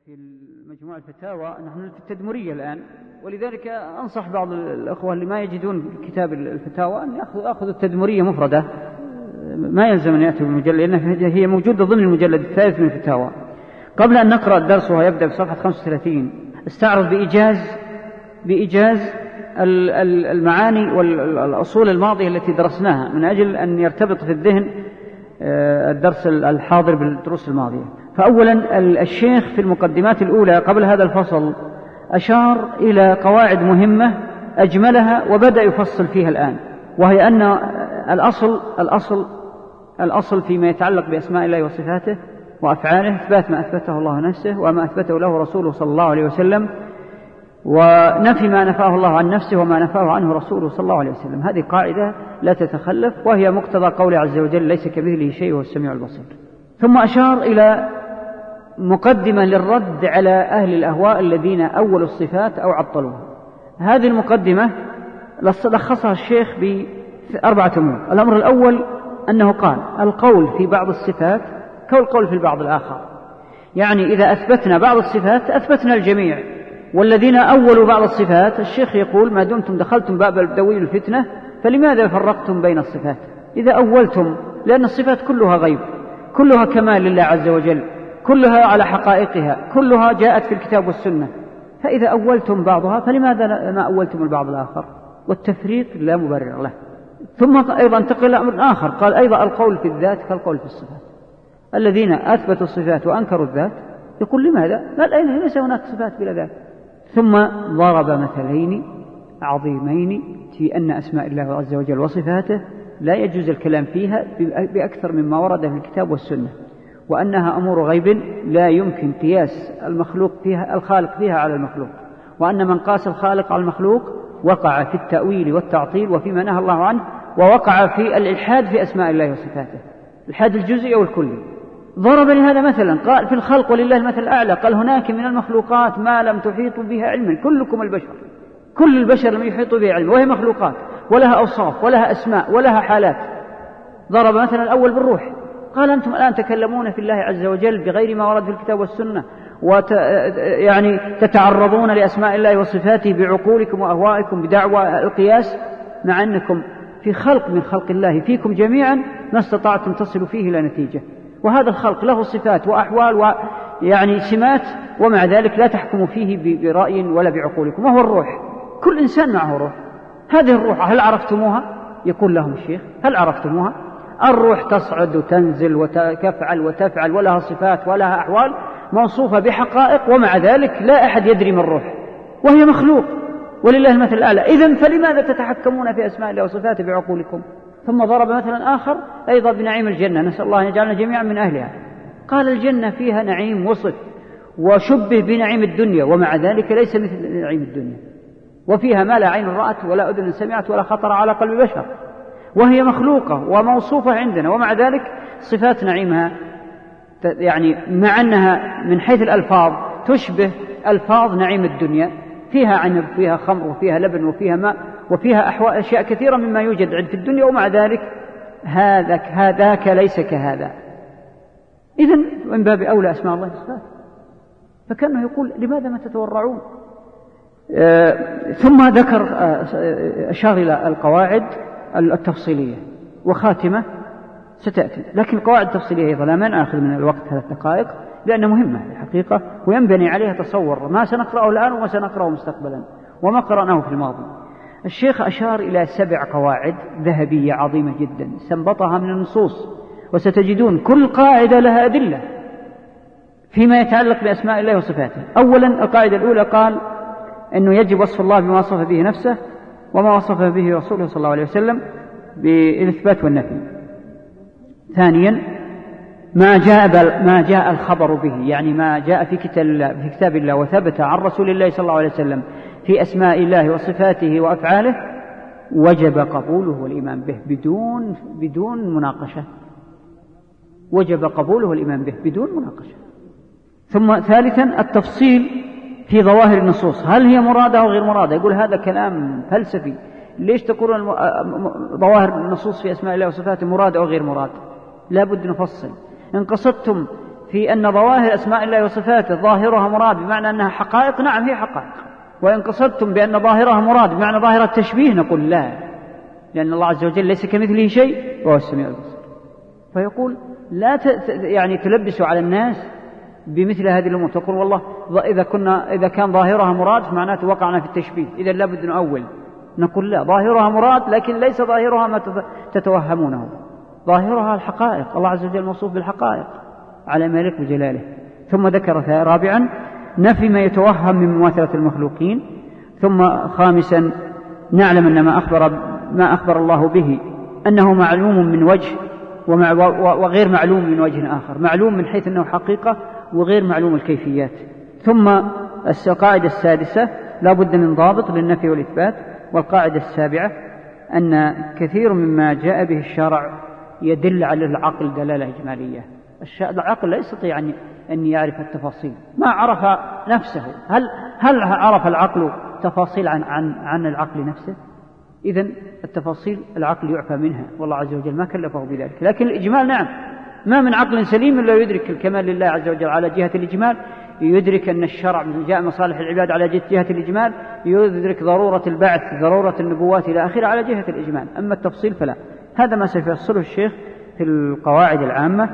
في مجموع الفتاوى نحن في التدمرية الآن، ولذلك أنصح بعض الأخوة اللي ما يجدون كتاب الفتاوى أن يأخذوا التدمرية مفردة، ما يلزم أن يأتوا بالمجلد، لأنها هي موجودة ضمن المجلد الثالث من الفتاوى. قبل أن نقرأ الدرس وهو يبدأ بصفحة 35 استعرض بإيجاز المعاني والأصول الماضية التي درسناها من أجل أن يرتبط في الذهن الدرس الحاضر بالدروس الماضية. فأولا الشيخ في المقدمات الأولى قبل هذا الفصل أشار إلى قواعد مهمة أجملها وبدأ يفصل فيها الآن، وهي أن الأصل فيما يتعلق بأسماء الله وصفاته وأفعاله إثبات ما أثبته الله نفسه وما أثبته له رسوله صلى الله عليه وسلم، ونفي ما نفاه الله عن نفسه وما نفاه عنه رسوله صلى الله عليه وسلم. هذه قاعدة لا تتخلف، وهي مقتضى قوله عز وجل ليس كمثله شيء وهو السميع البصير. ثم أشار إلى مقدمة للرد على أهل الأهواء الذين أولوا الصفات أو عطلوها. هذه المقدمة لخصها الشيخ ب4 أمور. الأمر الأول أنه قال القول في بعض الصفات كالقول في البعض الآخر، يعني إذا أثبتنا بعض الصفات أثبتنا الجميع، والذين أولوا بعض الصفات الشيخ يقول ما دمتم دخلتم باب الدوي الفتنة فلماذا فرقتم بين الصفات إذا أولتم؟ لأن الصفات كلها غيب، كلها كمال لله عز وجل، كلها على حقائقها، كلها جاءت في الكتاب والسنة، فإذا أولتم بعضها فلماذا ما أولتم البعض الآخر؟ والتفريق لا مبرر له. ثم أيضا انتقل إلى أمر آخر، قال أيضا القول في الذات كالقول في الصفات. الذين أثبتوا الصفات وأنكروا الذات يقول لماذا؟ لا ليس هناك صفات بلا ذات. ثم ضرب مثلين عظيمين في أن أسماء الله عز وجل وصفاته لا يجوز الكلام فيها بأكثر مما ورد في الكتاب والسنة، وأنها أمور غيب لا يمكن قياس الخالق فيها على المخلوق، وأن من قاس الخالق على المخلوق وقع في التأويل والتعطيل وفيما نهى الله عنه، ووقع في الإلحاد في أسماء الله وصفاته، الإلحاد الجزئي والكلي. ضرب لهذا مثلا، قال في الخلق ولله المثل الأعلى، قال هناك من المخلوقات ما لم تحيطوا بها علما، كلكم البشر، كل البشر لم يحيطوا بها علما، وهي مخلوقات ولها أوصاف ولها أسماء ولها حالات. ضرب مثلا الأول بالروح، قال أنتم الآن تكلمون في الله عز وجل بغير ما ورد في الكتاب والسنة، يعني تتعرضون لأسماء الله وصفاته بعقولكم وأهوائكم بدعوى القياس، مع أنكم في خلق من خلق الله فيكم جميعا ما استطعتم تصلوا فيه إلى نتيجة، وهذا الخلق له صفات وأحوال ويعني سمات، ومع ذلك لا تحكموا فيه برأي ولا بعقولكم، وهو الروح. كل إنسان معه روح. هذه الروح هل عرفتموها؟ يقول لهم الشيخ هل عرفتموها؟ الروح تصعد وتنزل وتفعل وتفعل، ولها صفات ولها أحوال موصوفة بحقائق، ومع ذلك لا أحد يدري من الروح، وهي مخلوق ولله المثل الأعلى. إذن فلماذا تتحكمون في أسماء الله وصفاته بعقولكم؟ ثم ضرب مثلا آخر أيضا بنعيم الجنة، نسأل الله أن يجعلنا جميعا من أهلها. قال الجنة فيها نعيم وصف وشبه بنعيم الدنيا، ومع ذلك ليس مثل نعيم الدنيا، وفيها ما لا عين رأت ولا أذن سمعت ولا خطر على قلب بشر، وهي مخلوقة وموصوفة عندنا، ومع ذلك صفات نعيمها يعني مع أنها من حيث الألفاظ تشبه ألفاظ نعيم الدنيا، فيها عنب وفيها خمر وفيها لبن وفيها ماء وفيها أشياء كثيرة مما يوجد عند في الدنيا، ومع ذلك هذاك ليس كهذا. إذن من باب أولى أسماء الله وصفاته. فكأنه يقول لماذا ما تتورعون؟ ثم ذكر أشار إلى القواعد التفصيلية، وخاتمة ستأتي، لكن القواعد التفصيلية أيضا لا مانع نأخذ من الوقت 3 دقائق لأنها مهمة الحقيقة، وينبني عليها تصور ما سنقرأه الآن وما سنقرأه مستقبلا وما قرأناه في الماضي. الشيخ أشار إلى 7 قواعد ذهبية عظيمة جدا استنبطها من النصوص، وستجدون كل قاعدة لها أدلة فيما يتعلق بأسماء الله وصفاته. أولا القاعدة الأولى قال أنه يجب وصف الله بما وصف به نفسه وما وصف به رسوله صلى الله عليه وسلم بالإثبات والنفي. ثانيا ما جاء الخبر به، يعني ما جاء في كتاب الله وثبت عن رسول الله صلى الله عليه وسلم في أسماء الله وصفاته وأفعاله وجب قبوله والإيمان به بدون مناقشة، وجب قبوله والإيمان به بدون مناقشة. ثم ثالثا التفصيل في ظواهر النصوص، هل هي مرادة أو غير مرادة؟ يقول هذا كلام فلسفي، ليش تقولون ظواهر النصوص في أسماء الله وصفاته مراد أو غير مراد؟ لا بد نفصل. إن قصدتم في أن ظواهر أسماء الله وصفاته ظاهرها مراد بمعنى أنها حقائق، نعم هي حقائق. وإن قصدتم بأن ظاهرها مراد بمعنى ظاهر التشبيه نقول لا، لأن الله عز وجل ليس كمثله شيء وهو السميع البصير. فيقول لا يعني تلبسوا على الناس بمثل هذه الأمور، تقول والله إذا كان ظاهرها مراد فمعناته وقعنا في التشبيه، إذا لابد نؤول. نقول لا، ظاهرها مراد لكن ليس ظاهرها ما تتوهمونه، ظاهرها الحقائق. الله عز وجل موصوف بالحقائق على ما يليق بجلاله. ثم ذكر رابعا نفي ما يتوهم من مماثلة المخلوقين. ثم خامسا نعلم أن ما أخبر الله به أنه معلوم من وجه وغير معلوم من وجه آخر، معلوم من حيث أنه حقيقة وغير معلوم الكيفيات. ثم القاعدة السادسة لا بد من ضابط للنفي والإثبات. والقاعدة السابعة أن كثير مما جاء به الشرع يدل على العقل دلالة إجمالية. العقل لا يستطيع أن يعرف التفاصيل، ما عرف نفسه. هل عرف العقل تفاصيل عن العقل نفسه؟ إذن التفاصيل العقل يعفى منها، والله عز وجل ما كلفه بذلك. لكن الإجمال نعم، ما من عقل سليم إلا يدرك الكمال لله عز وجل على جهة الإجمال، يدرك أن الشرع جاء مصالح العباد على جهة الإجمال، يدرك ضرورة البعث، ضرورة النبوات إلى آخره على جهة الإجمال. أما التفصيل فلا. هذا ما سيفصله الشيخ في القواعد العامة.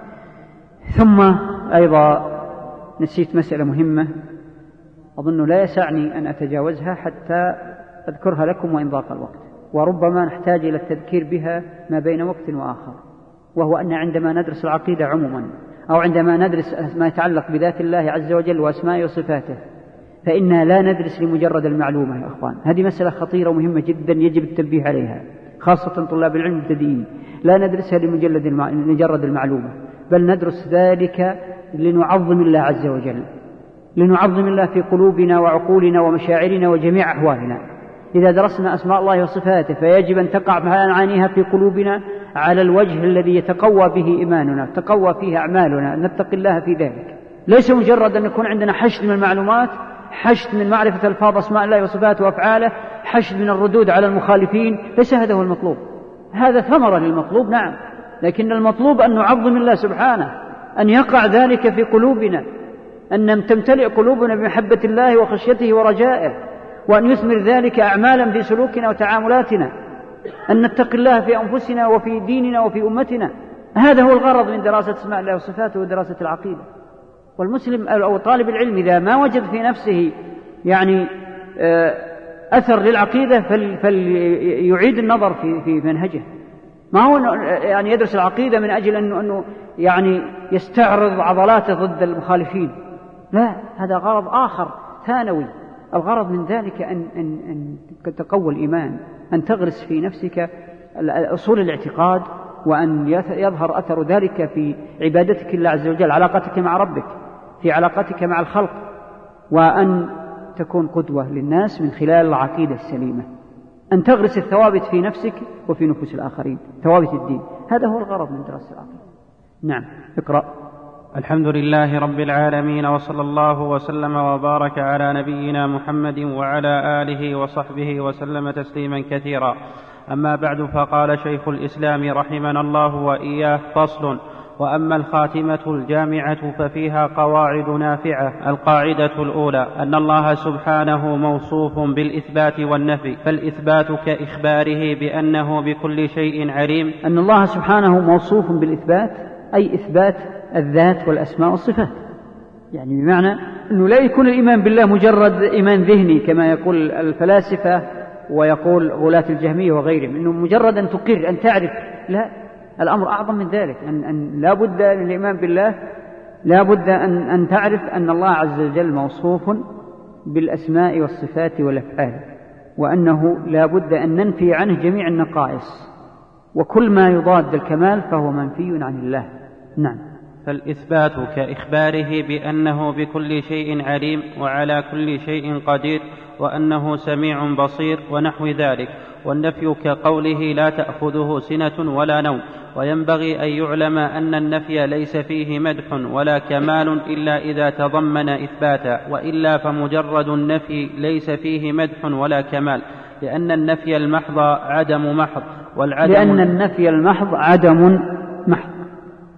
ثم أيضا نسيت مسألة مهمة أظن لا يسعني أن أتجاوزها حتى أذكرها لكم وإن ضاق الوقت، وربما نحتاج إلى التذكير بها ما بين وقت وآخر، وهو أن عندما ندرس العقيدة عموما أو عندما ندرس ما يتعلق بذات الله عز وجل وأسمائه وصفاته فإننا لا ندرس لمجرد المعلومة يا أخوان. هذه مسألة خطيرة ومهمة جدا يجب التنبيه عليها، خاصة طلاب العلم المبتدئين. لا ندرسها لمجرد المعلومة، بل ندرس ذلك لنعظم الله عز وجل، لنعظم الله في قلوبنا وعقولنا ومشاعرنا وجميع أحوالنا. إذا درسنا أسماء الله وصفاته فيجب أن تقع معانيها في قلوبنا على الوجه الذي يتقوى به إيماننا، تقوى فيه أعمالنا، نتقي الله في ذلك. ليس مجرد أن يكون عندنا حشد من المعلومات، حشد من معرفة ألفاظ أسماء الله وصفاته وأفعاله، حشد من الردود على المخالفين. ليس هذا هو المطلوب، هذا ثمرة للمطلوب نعم، لكن المطلوب أن نعظم الله سبحانه، أن يقع ذلك في قلوبنا، أن تمتلئ قلوبنا بمحبة الله وخشيته ورجائه، وأن يثمر ذلك أعمالا في سلوكنا وتعاملاتنا، أن نتقي الله في أنفسنا وفي ديننا وفي أمتنا. هذا هو الغرض من دراسة اسماء الله وصفاته ودراسة العقيدة. والمسلم أو طالب العلم إذا ما وجد في نفسه يعني أثر للعقيدة فليعيد النظر في منهجه. ما هو يعني يدرس العقيدة من أجل أنه يعني يستعرض عضلاته ضد المخالفين، لا، هذا غرض آخر ثانوي. الغرض من ذلك أن تقوى الإيمان، أن تغرس في نفسك أصول الاعتقاد، وأن يظهر أثر ذلك في عبادتك لله عز وجل، علاقتك مع ربك، في علاقتك مع الخلق، وأن تكون قدوة للناس من خلال العقيدة السليمة، أن تغرس الثوابت في نفسك وفي نفوس الآخرين، ثوابت الدين. هذا هو الغرض من دراسة العقيدة. نعم، اقرأ. الحمد لله رب العالمين، وصلى الله وسلم وبارك على نبينا محمد وعلى آله وصحبه وسلم تسليما كثيرا. أما بعد، فقال شيخ الإسلام رحمنا الله وإياه: فصل. وأما الخاتمة الجامعة ففيها قواعد نافعة. القاعدة الأولى أن الله سبحانه موصوف بالإثبات والنفي، فالإثبات كإخباره بأنه بكل شيء عليم. أن الله سبحانه موصوف بالإثبات أي إثبات الذات والأسماء والصفات، يعني بمعنى أنه لا يكون الإيمان بالله مجرد إيمان ذهني كما يقول الفلاسفة ويقول غلاة الجهمية وغيرهم، أنه مجرد أن تقر أن تعرف. لا، الأمر أعظم من ذلك، أن لا بد من الإيمان بالله، لا بد أن تعرف أن الله عز وجل موصوف بالأسماء والصفات والأفعال، وأنه لا بد أن ننفي عنه جميع النقائص، وكل ما يضاد الكمال فهو منفي عن الله. نعم. فالإثبات كإخباره بأنه بكل شيء عليم وعلى كل شيء قدير وأنه سميع بصير ونحو ذلك. والنفي كقوله لا تأخذه سنة ولا نوم. وينبغي أن يعلم أن النفي ليس فيه مدح ولا كمال إلا إذا تضمن إثباتا، وإلا فمجرد النفي ليس فيه مدح ولا كمال، لأن النفي المحض عدم محض، لأن النفي المحض عدم محض.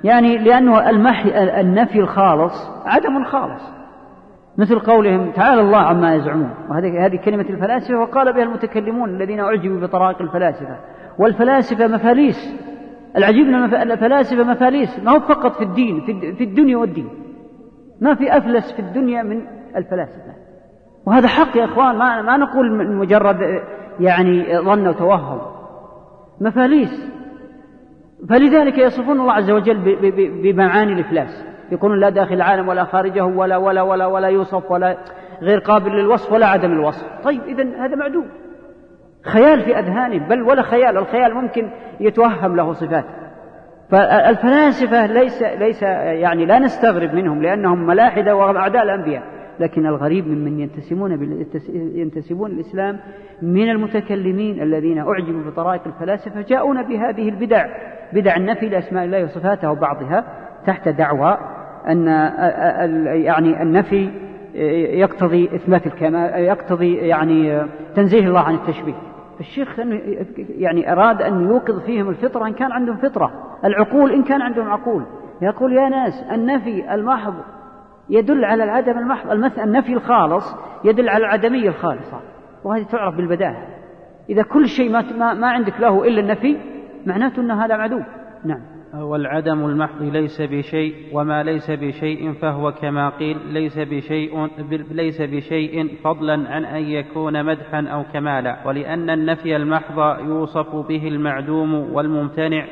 يعني لأنه النفي الخالص عدم خالص، مثل قولهم تعالى الله عما يزعمون، وهذه كلمة الفلاسفة وقال بها المتكلمون الذين أعجبوا بطرائق الفلاسفة. والفلاسفة مفاليس، العجيب أن الفلاسفة مفاليس، ما هو فقط في الدين، في الدنيا والدين، ما في أفلس في الدنيا من الفلاسفة. وهذا حق يا إخوان، ما نقول مجرد يعني ظن وتوهم، مفاليس. فلذلك يصفون الله عز وجل بمعاني الإفلاس، يكون لا داخل العالم ولا خارجه ولا ولا ولا ولا يوصف ولا غير قابل للوصف ولا عدم الوصف. طيب إذن هذا معدوم، خيال في أذهانهم، بل ولا خيال، الخيال ممكن يتوهم له صفات. فالفلاسفة ليس يعني لا نستغرب منهم لأنهم ملاحدة وأعداء الأنبياء، لكن الغريب ممن ينتسبون الإسلام من المتكلمين الذين أعجبوا بطرائق الفلاسفة جاءون بهذه البدع، بدع النفي لأسماء الله وصفاته وبعضها تحت دعوى أن يعني النفي يقتضي إثبات الكمال، يقتضي يعني تنزيه الله عن التشبيه. فالشيخ يعني أراد أن يوقظ فيهم الفطرة إن كان عندهم فطرة، العقول إن كان عندهم عقول. يقول يا ناس النفي المحض يدل على العدم المحض، النفي الخالص يدل على العدمية الخالصة، وهذه تعرف بالبداهة. إذا كل شيء ما عندك له إلا النفي معناته أن هذا معدوم. نعم. والعدم المحض ليس بشيء، وما ليس بشيء فهو كما قيل ليس بشيء فضلا عن أن يكون مدحا أو كمالا. ولأن النفي المحض يوصف به المعدوم والممتنع،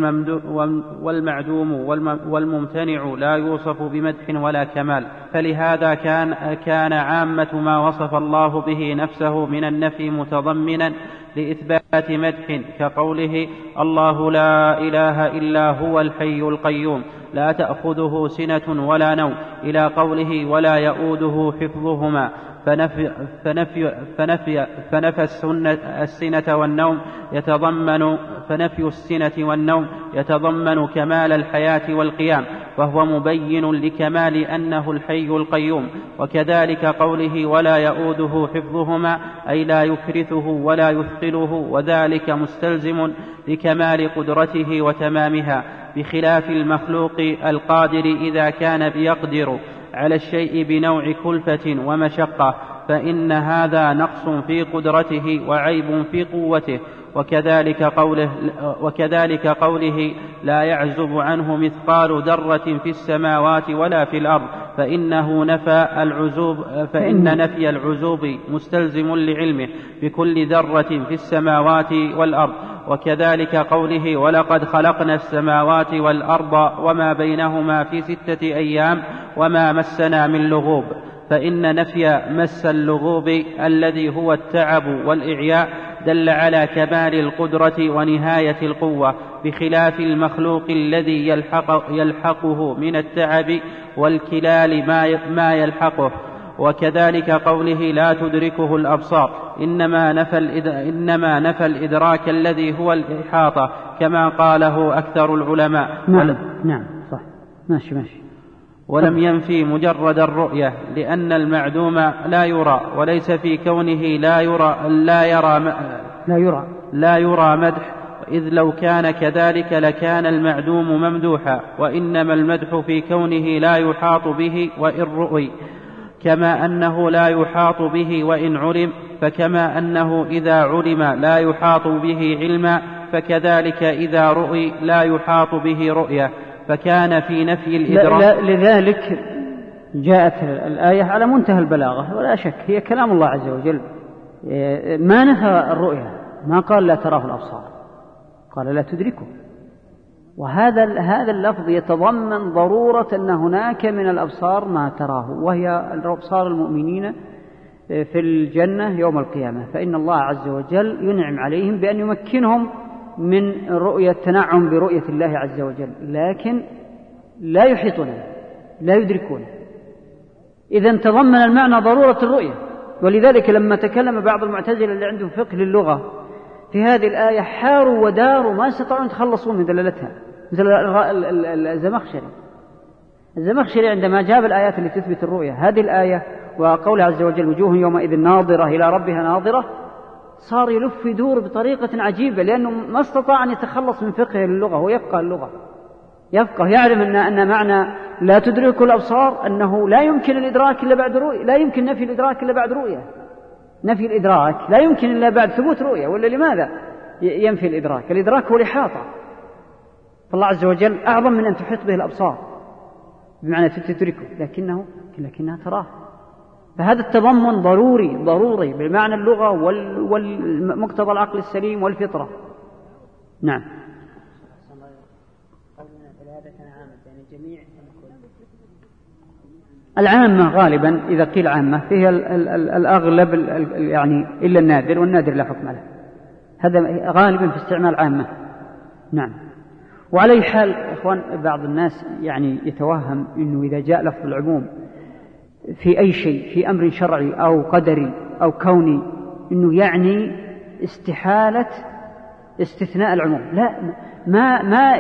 والممتنع لا يوصف بمدح ولا كمال. فلهذا كان عامة ما وصف الله به نفسه من النفي متضمنا لإثبات مدح، كقوله الله لا إله إلا هو الحي القيوم لا تأخذه سنة ولا نوم، إلى قوله ولا يؤوده حفظهما. فنفي السنة والنوم يتضمن كمال الحياة والقيام، وهو مبين لكمال أنه الحي القيوم. وكذلك قوله ولا يؤوده حفظهما أي لا يكرثه ولا يثقله، وذلك مستلزم لكمال قدرته وتمامها، بخلاف المخلوق القادر إذا كان بيقدر على الشيء بنوع كلفة ومشقة، فإن هذا نقص في قدرته وعيب في قوته. وكذلك قوله لا يعزب عنه مثقال ذرة في السماوات ولا في الأرض، فإن نفي العزوب مستلزم لعلمه بكل ذرة في السماوات والأرض. وكذلك قوله ولقد خلقنا السماوات والأرض وما بينهما في 6 أيام وما مسنا من لغوب، فإن نفي مس اللغوب الذي هو التعب والإعياء دل على كمال القدرة ونهاية القوة، بخلاف المخلوق الذي يلحقه من التعب والكلال ما يلحقه. وكذلك قوله لا تدركه الأبصار إنما نفى الإدراك الذي هو الإحاطة، كما قاله أكثر العلماء. نعم صح، ماشي. ولم ينفي مجرد الرؤية، لأن المعدوم لا يرى، وليس في كونه لا يرى مدح، إذ لو كان كذلك لكان المعدوم ممدوحا. وإنما المدح في كونه لا يحاط به وإن رؤي، كما أنه لا يحاط به وإن علم، فكما أنه إذا علم لا يحاط به علما، فكذلك إذا رؤي لا يحاط به رؤية. فكان في نفي الإدراك. لذلك جاءت الآية على منتهى البلاغة ولا شك، هي كلام الله عز وجل، ما نفى الرؤية، ما قال لا تراه الأبصار، قال لا تدركه. وهذا اللفظ يتضمن ضرورة أن هناك من الأبصار ما تراه، وهي الأبصار المؤمنين في الجنة يوم القيامة، فإن الله عز وجل ينعم عليهم بأن يمكنهم من رؤية التنعم برؤية الله عز وجل، لكن لا يحيطونه لا يدركونه. إذن تضمن المعنى ضرورة الرؤية. ولذلك لما تكلم بعض المعتزلة اللي عندهم فقه للغة في هذه الآية حاروا وداروا ما استطاعوا يتخلصون من دلالتها، مثل الزمخشري عندما جاب الآيات اللي تثبت الرؤية، هذه الآية وقول عز وجل وجوه يومئذ ناظرة إلى ربها ناظرة، صار يلف يدور بطريقة عجيبة، لأنه ما استطاع أن يتخلص من فقه اللغة ويبقى اللغة. يفقه يعلم أن معنى لا تدرك الأبصار أنه لا يمكن الإدراك إلا بعد رؤية، لا يمكن نفي الإدراك إلا بعد رؤية. نفي الإدراك لا يمكن إلا بعد ثبوت رؤية، ولا لماذا ينفي الإدراك؟ الإدراك هو الإحاطة، فالله عز وجل أعظم من أن تحيط به الأبصار بمعنى تدركه، لكنها تراه. فهذا التضمن ضروري بمعنى اللغة والمقتضى العقل السليم والفطرة. نعم. العامة غالبا إذا قيل عامة فيها الأغلب يعني إلا النادر، والنادر لا حكم له، هذا غالبا في استعمال عامة. نعم. وعلى حال إخوان بعض الناس يعني يتوهم أنه إذا جاء لفظ العموم في أي شيء في أمر شرعي أو قدري أو كوني أنه يعني استحالة استثناء العموم. لا، ما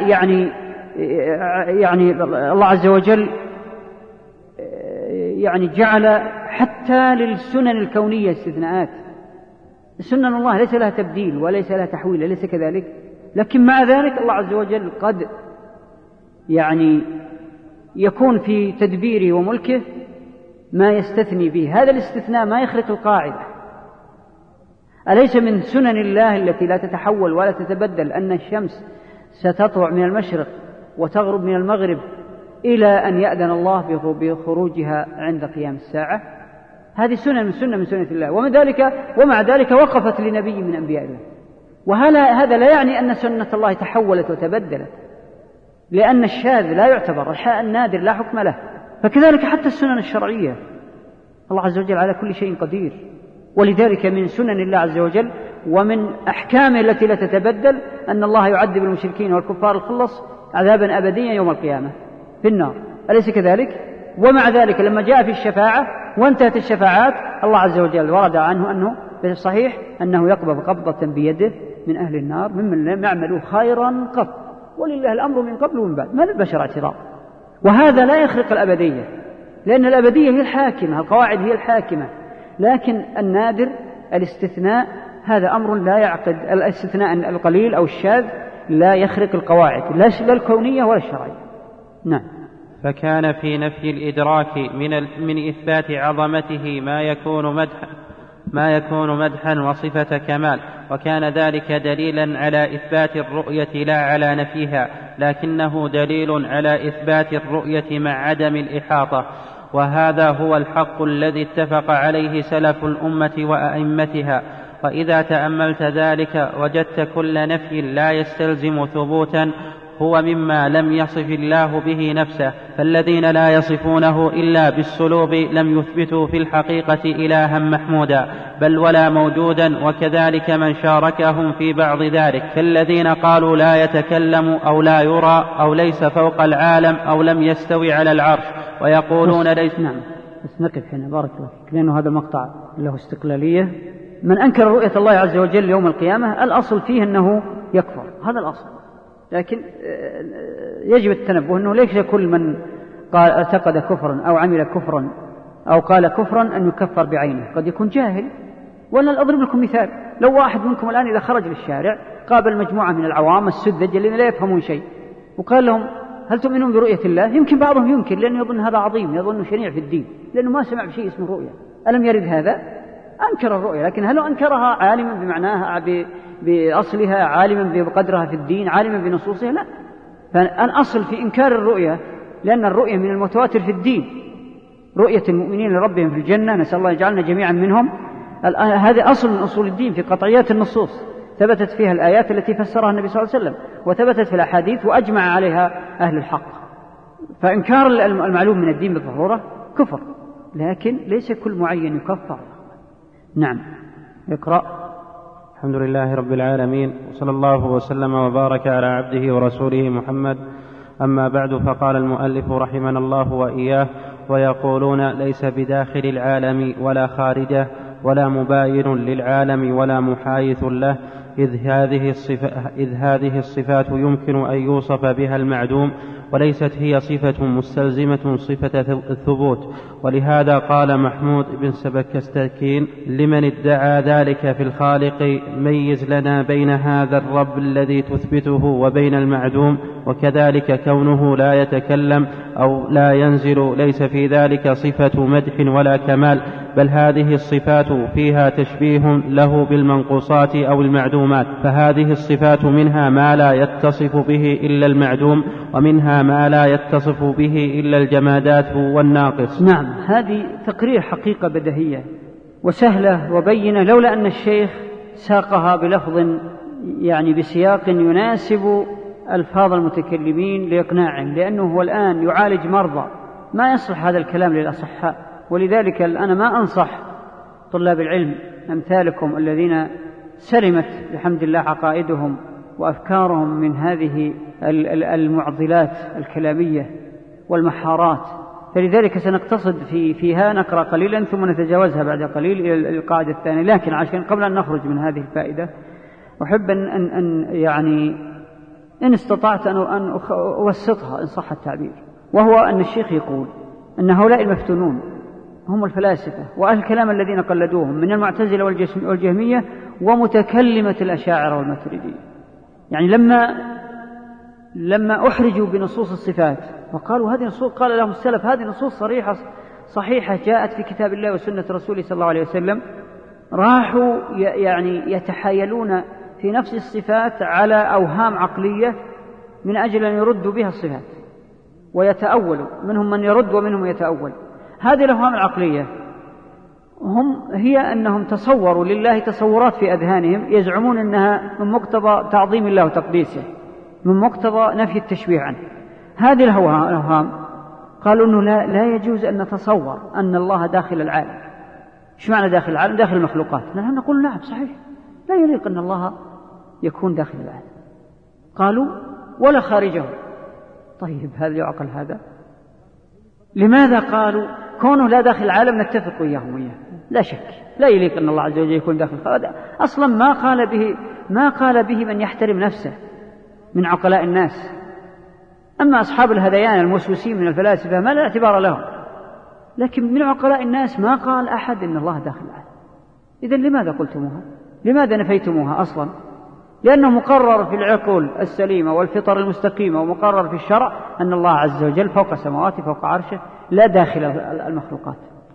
يعني الله عز وجل يعني جعل حتى للسنن الكونية استثناءات. سنن الله ليس لها تبديل وليس لها تحويل، ليس كذلك، لكن مع ذلك الله عز وجل قد يعني يكون في تدبيره وملكه ما يستثني به. هذا الاستثناء ما يخرق القاعدة. أليس من سنن الله التي لا تتحول ولا تتبدل أن الشمس ستطلع من المشرق وتغرب من المغرب إلى أن يأذن الله بخروجها عند قيام الساعة؟ هذه سنة من سنة الله، ومع ذلك وقفت لنبي من أنبياء الله. وهذا لا يعني أن سنة الله تحولت وتبدلت، لأن الشاذ لا يعتبر، النادر لا حكم له. فكذلك حتى السنن الشرعية، الله عز وجل على كل شيء قدير، ولذلك من سنن الله عز وجل ومن أحكامه التي لا تتبدل أن الله يعذب المشركين والكفار الخلص عذابا أبديا يوم القيامة في النار، أليس كذلك؟ ومع ذلك لما جاء في الشفاعة وانتهت الشفاعات الله عز وجل ورد عنه أنه في الصحيح أنه يقبض قبضة بيده من أهل النار ممن لم يعملوا خيرا قط، ولله الأمر من قبل ومن بعد، ما للبشر اعتراض. وهذا لا يخرق الأبدية، لأن الأبدية هي الحاكمة، القواعد هي الحاكمة، لكن النادر الاستثناء هذا أمر لا يعقد، الاستثناء القليل أو الشاذ لا يخرق القواعد لا الكونية ولا الشرعية. نعم. فكان في نفي الإدراك من إثبات عظمته ما يكون مدحا وصفة كمال، وكان ذلك دليلا على إثبات الرؤية لا على نفيها، لكنه دليل على إثبات الرؤية مع عدم الإحاطة. وهذا هو الحق الذي اتفق عليه سلف الأمة وأئمتها. وإذا تأملت ذلك وجدت كل نفي لا يستلزم ثبوتا هو مما لم يصف الله به نفسه، فالذين لا يصفونه إلا بالسلوب لم يثبتوا في الحقيقة إلها محمودا بل ولا موجودا، وكذلك من شاركهم في بعض ذلك، كالذين قالوا لا يتكلم أو لا يرى أو ليس فوق العالم أو لم يستوي على العرش، ويقولون ليس. نعم، بس نقف هنا بارك الله فيك، لأنه هذا المقطع له استقلالية. من أنكر رؤية الله عز وجل يوم القيامة الأصل فيه أنه يكفر، هذا الأصل، لكن يجب التنبه أنه ليس كل من قال اعتقد كفرا أو عمل كفرا أو قال كفرا أن يكفر بعينه، قد يكون جاهل. ولا أضرب لكم مثال، لو واحد منكم الآن إذا خرج للشارع قابل مجموعة من العوام السذج الذين لا يفهمون شيء وقال لهم هل تؤمنون برؤية الله؟ يمكن بعضهم ينكر لأنه يظن هذا عظيم، يظن شنيع في الدين، لأنه ما سمع بشيء اسمه رؤية. ألم يرد هذا؟ أنكر الرؤية، لكن هل أنكرها عالما بمعناها بأصلها، عالما بقدرها في الدين، عالما بنصوصها؟ لا. فالأصل في إنكار الرؤية، لأن الرؤية من المتواتر في الدين، رؤية المؤمنين لربهم في الجنة، نسأل الله يجعلنا جميعا منهم. هذا أصل من أصول الدين في قطعيات النصوص، ثبتت فيها الآيات التي فسرها النبي صلى الله عليه وسلم، وثبتت في الأحاديث وأجمع عليها أهل الحق. فإنكار المعلوم من الدين بالضرورة كفر، لكن ليس كل معين يكفر. نعم. اقرأ. الحمد لله رب العالمين، وصلى الله وسلم وبارك على عبده ورسوله محمد. أما بعد، فقال المؤلف رحمنا الله وإياه: ويقولون ليس بداخل العالم ولا خارجه ولا مباين للعالم ولا محايث له، إذ هذه الصفات يمكن أن يوصف بها المعدوم وليست هي صفة مستلزمة صفة الثبوت. ولهذا قال محمود بن سبكستكين لمن ادعى ذلك في الخالق: ميز لنا بين هذا الرب الذي تثبته وبين المعدوم. وكذلك كونه لا يتكلم أو لا ينزل ليس في ذلك صفة مدح ولا كمال، بل هذه الصفات فيها تشبيه له بالمنقوصات أو المعدومات، فهذه الصفات منها ما لا يتصف به إلا المعدوم، ومنها ما لا يتصف به إلا الجمادات والناقص. نعم، هذه تقرير حقيقة بديهية وسهلة وبينة، لولا أن الشيخ ساقها بلفظ يعني بسياق يناسب ألفاظ المتكلمين لإقناعهم، لأنه هو الآن يعالج مرضى، ما يصلح هذا الكلام للأصحاء. ولذلك أنا ما أنصح طلاب العلم أمثالكم الذين سلمت بحمد الله عقائدهم وأفكارهم من هذه المعضلات الكلامية والمحارات، فلذلك سنقتصد فيها، نقرأ قليلا ثم نتجاوزها بعد قليل إلى القاعدة الثانية. لكن عشان قبل أن نخرج من هذه الفائدة أحب أن يعني إن استطعت أن أوسطها إن صح التعبير، وهو أن الشيخ يقول أن هؤلاء المفتونون هم الفلاسفة وأهل الكلام الذين قلدوهم من المعتزلة والجهمية ومتكلمة الأشاعرة والماتريدية. يعني لما أحرجوا بنصوص الصفات وقالوا هذه نصوص، قال لهم السلف هذه نصوص صحيحة جاءت في كتاب الله وسنة رسوله صلى الله عليه وسلم، راحوا يعني يتحايلون في نفس الصفات على أوهام عقلية من أجل أن يردوا بها الصفات ويتأولوا، منهم من يرد ومنهم يتأول. هذه الأوهام العقلية هي أنهم تصوروا لله تصورات في أذهانهم يزعمون أنها من مقتضى تعظيم الله وتقديسه، من مقتضى نفي التشبيه عنه. هذه الأوهام قالوا أنه لا يجوز أن نتصور أن الله داخل العالم. إيش معنى داخل العالم؟ داخل المخلوقات. نحن نقول نعم صحيح، لا يليق أن الله يكون داخل العالم. قالوا ولا خارجه. طيب هذا يعقل هذا؟ لماذا قالوا كونه لا داخل العالم نتفق وياهم وياه؟ لا شك لا يليق أن الله عز وجل يكون داخل العالم. أصلا ما قال به من يحترم نفسه من عقلاء الناس. أما أصحاب الهذيان الموسوسين من الفلاسفة ما لا اعتبار لهم، لكن من عقلاء الناس ما قال أحد إن الله داخل العالم. إذن لماذا قلتموها؟ لماذا نفيتموها أصلا؟ لأنه مقرر في العقول السليمة والفطر المستقيمة ومقرر في الشرع أن الله عز وجل فوق سماواته فوق عرشه لا داخل المخلوقات.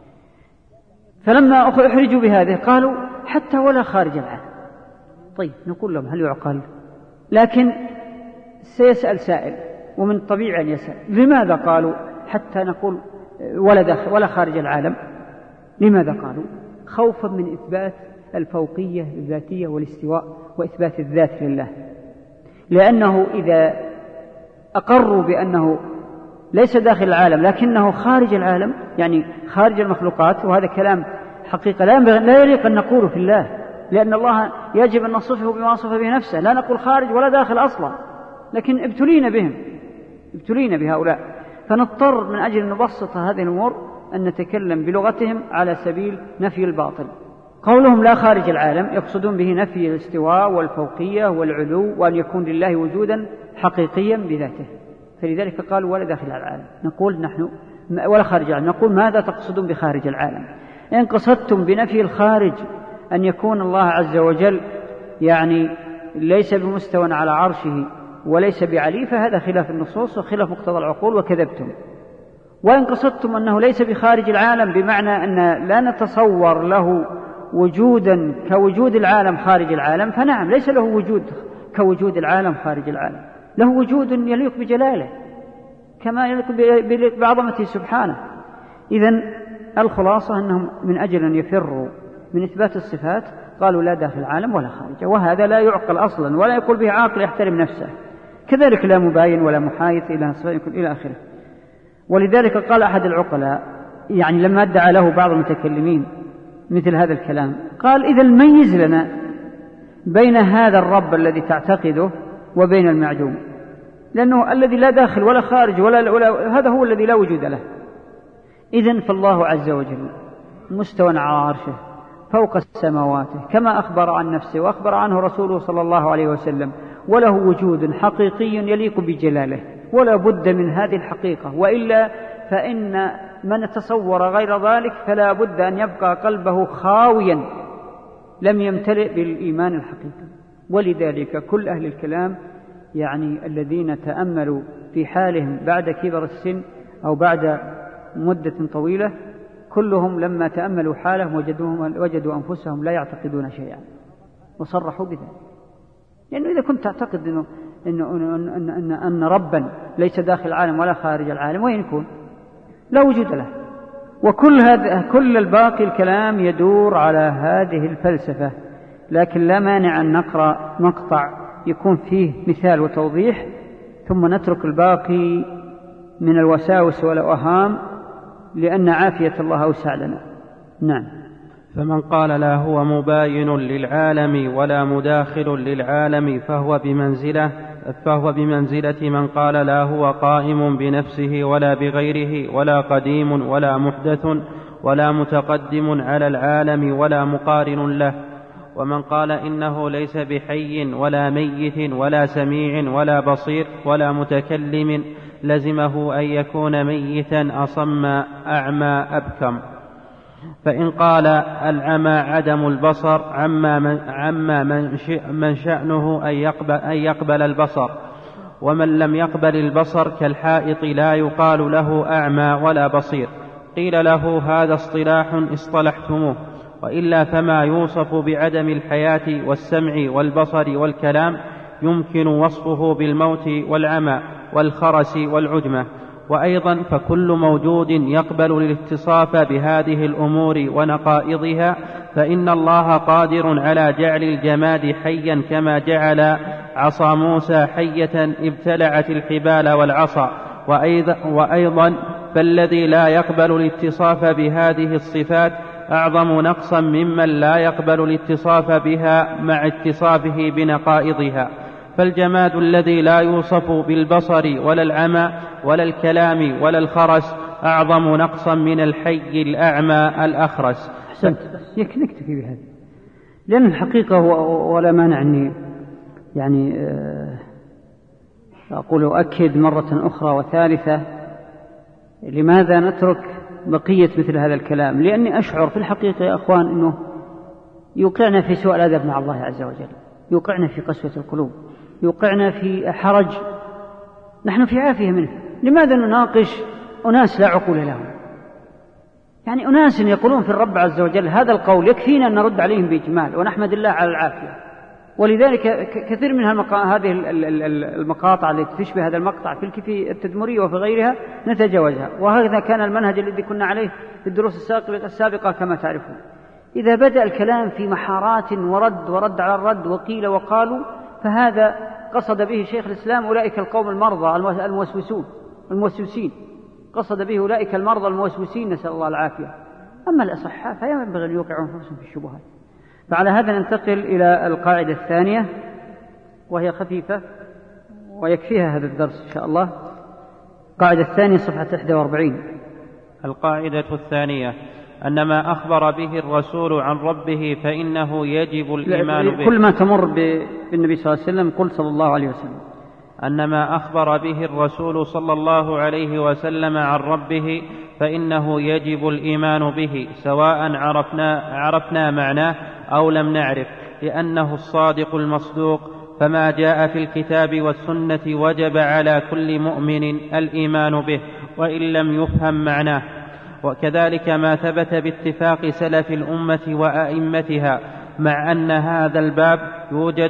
فلما أحرجوا بهذه قالوا حتى ولا خارج العالم. طيب نقول لهم هل يعقل؟ لكن سيسأل سائل، ومن طبيعي أن يسأل لماذا قالوا حتى نقول ولا داخل ولا خارج العالم؟ لماذا قالوا؟ خوفا من إثبات الفوقية الذاتية والاستواء وإثبات الذات لله، لأنه إذا أقروا بأنه ليس داخل العالم لكنه خارج العالم، يعني خارج المخلوقات، وهذا كلام حقيقة لا يليق أن نقوله في الله، لأن الله يجب أن نصفه بما وصف به نفسه، لا نقول خارج ولا داخل أصلا، لكن ابتلينا بهؤلاء، فنضطر من أجل أن نبسط هذه الأمور أن نتكلم بلغتهم على سبيل نفي الباطل. قولهم لا خارج العالم يقصدون به نفي الاستواء والفوقية والعلو وأن يكون لله وجودا حقيقيا بذاته، فلذلك قالوا ولا داخل العالم. نقول نحن ولا خارج العالم، نقول ماذا تقصدون بخارج العالم؟ إن قصدتم بنفي الخارج أن يكون الله عز وجل يعني ليس بمستوى على عرشه وليس بعلي، فهذا خلاف النصوص وخلاف مقتضى العقول وكذبتم. وإن قصدتم أنه ليس بخارج العالم بمعنى أن لا نتصور له وجودا كوجود العالم خارج العالم، فنعم ليس له وجود كوجود العالم خارج العالم، له وجود يليق بجلاله كما يليق بعظمته سبحانه. إذن الخلاصة أنهم من أجل أن يفروا من إثبات الصفات قالوا لا داخل العالم ولا خارجه، وهذا لا يعقل أصلا ولا يقول به عاقل يحترم نفسه، كذلك لا مباين ولا محايد إلى آخره. ولذلك قال أحد العقلاء يعني لما ادعى له بعض المتكلمين مثل هذا الكلام، قال إذا الميز لنا بين هذا الرب الذي تعتقده وبين المعدوم، لأنه الذي لا داخل ولا خارج ولا هذا هو الذي لا وجود له. إذن فالله عز وجل مستوى على عرشه فوق سماواته كما أخبر عن نفسه وأخبر عنه رسوله صلى الله عليه وسلم، وله وجود حقيقي يليق بجلاله، ولا بد من هذه الحقيقة، وإلا فإن من تصور غير ذلك فلا بد أن يبقى قلبه خاويا لم يمتلئ بالإيمان الحقيقي. ولذلك كل أهل الكلام يعني الذين تأملوا في حالهم بعد كبر السن أو بعد مدة طويلة، كلهم لما تأملوا حالهم وجدوا أنفسهم لا يعتقدون شيئا وصرحوا بذلك. لأنه إذا كنت تعتقد أن ربا ليس داخل العالم ولا خارج العالم، وين يكون؟ لا وجود له. كل الباقي الكلام يدور على هذه الفلسفة. لكن لا مانع أن نقرأ مقطع يكون فيه مثال وتوضيح، ثم نترك الباقي من الوساوس والأوهام، لأن عافية الله أوسع لنا. نعم. فمن قال لا هو مباين للعالم ولا مداخل للعالم فهو بمنزلة من قال لا هو قائم بنفسه ولا بغيره ولا قديم ولا محدث ولا متقدم على العالم ولا مقارن له. ومن قال إنه ليس بحي ولا ميت ولا سميع ولا بصير ولا متكلم لزمه أن يكون ميتا أصم أعمى أبكم. فإن قال العمى عدم البصر عما من شأنه أن يقبل البصر، ومن لم يقبل البصر كالحائط لا يقال له أعمى ولا بصير. قيل له هذا اصطلاح اصطلحتموه، وإلا فما يوصف بعدم الحياة والسمع والبصر والكلام يمكن وصفه بالموت والعمى والخرس والعجمة. وأيضا فكل موجود يقبل الاتصاف بهذه الأمور ونقائضها، فإن الله قادر على جعل الجماد حيا كما جعل عصا موسى حية ابتلعت الحبال والعصا. وأيضا فالذي لا يقبل الاتصاف بهذه الصفات أعظم نقصا ممن لا يقبل الاتصاف بها مع اتصافه بنقائضها. فالجماد الذي لا يوصف بالبصر ولا العمى ولا الكلام ولا الخرس أعظم نقصا من الحي الأعمى الأخرس. أحسنت. نكتفي بهذا، لأن الحقيقة ولا مانع أني يعني أقول أؤكد مرة أخرى وثالثة لماذا نترك بقية مثل هذا الكلام. لأني أشعر في الحقيقة يا أخوان أنه يوقعنا في سوء الأدب مع الله عز وجل، يوقعنا في قسوة القلوب، يوقعنا في حرج نحن في عافية منه. لماذا نناقش أناس لا عقول لهم؟ يعني أناس يقولون في الرب عز وجل هذا القول يكفينا أن نرد عليهم بإجمال ونحمد الله على العافية. ولذلك كثير من هذه المقاطع التي تشبه هذا المقطع في التدمرية وفي غيرها نتجاوزها. وهذا كان المنهج الذي كنا عليه في الدروس السابقة كما تعرفون. إذا بدأ الكلام في محارات ورد على الرد وقيل وقالوا، فهذا قصد به شيخ الإسلام أولئك القوم المرضى الموسوسين، قصد به أولئك المرضى الموسوسين نسأل الله العافية. أما الأصحاء فينبغي أن يوقعوا أنفسهم في الشبهات. فعلى هذا ننتقل إلى القاعدة الثانية، وهي خفيفة ويكفيها هذا الدرس إن شاء الله. القاعدة الثانية صفحة 41. القاعدة الثانية أن ما أخبر به الرسول عن ربه فإنه يجب الإيمان به. كل ما تمر بالنبي صلى الله عليه وسلم قل صلى الله عليه وسلم. أن ما أخبر به الرسول صلى الله عليه وسلم عن ربه فإنه يجب الإيمان به، سواء عرفنا معناه أو لم نعرف، لأنه الصادق المصدوق. فما جاء في الكتاب والسنة وجب على كل مؤمن الإيمان به وإن لم يفهم معناه. وكذلك ما ثبت باتفاق سلف الأمة وأئمتها، مع أن هذا الباب يوجد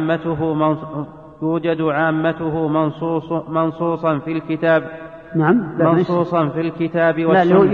عامته منصوصا في الكتاب. نعم، منصوصا في الكتاب والسنة. لا،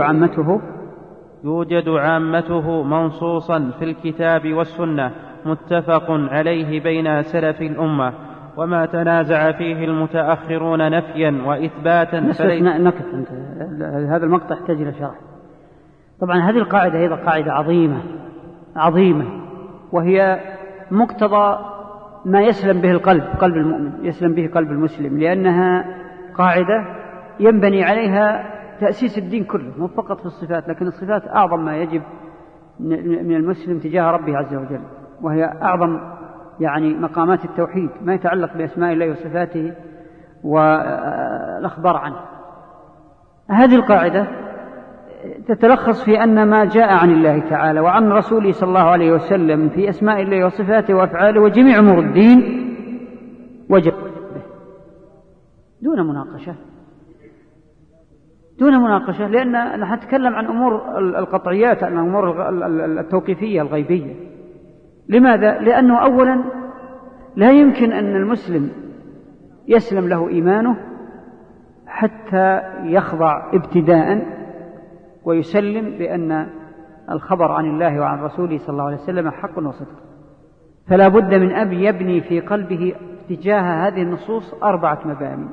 يوجد عامته منصوصا في الكتاب والسنة متفق عليه بين سلف الأمة، وما تنازع فيه المتأخرون نفيا وإثباتا نقف. هذا المقطع يحتاج إلى شرح. طبعا هذه القاعدة أيضا قاعدة عظيمة، وهي مقتضى ما يسلم به قلب المؤمن، يسلم به قلب المسلم، لأنها قاعدة ينبني عليها تأسيس الدين كله، مو فقط في الصفات، لكن الصفات أعظم ما يجب من المسلم تجاه ربه عز وجل، وهي أعظم يعني مقامات التوحيد، ما يتعلق بأسماء الله وصفاته والأخبار عنه. هذه القاعدة تتلخص في أن ما جاء عن الله تعالى وعن رسوله صلى الله عليه وسلم في أسماء الله وصفاته وأفعاله وجميع أمور الدين وجب به دون مناقشة، لأن نحن نتكلم عن أمور القطعيات، عن أمور التوقيفية الغيبية. لماذا؟ لأنه أولا لا يمكن أن المسلم يسلم له إيمانه حتى يخضع ابتداء ويسلم بأن الخبر عن الله وعن رسوله صلى الله عليه وسلم حق وصدق. فلا بد من أن يبني في قلبه تجاه هذه النصوص 4 مباني.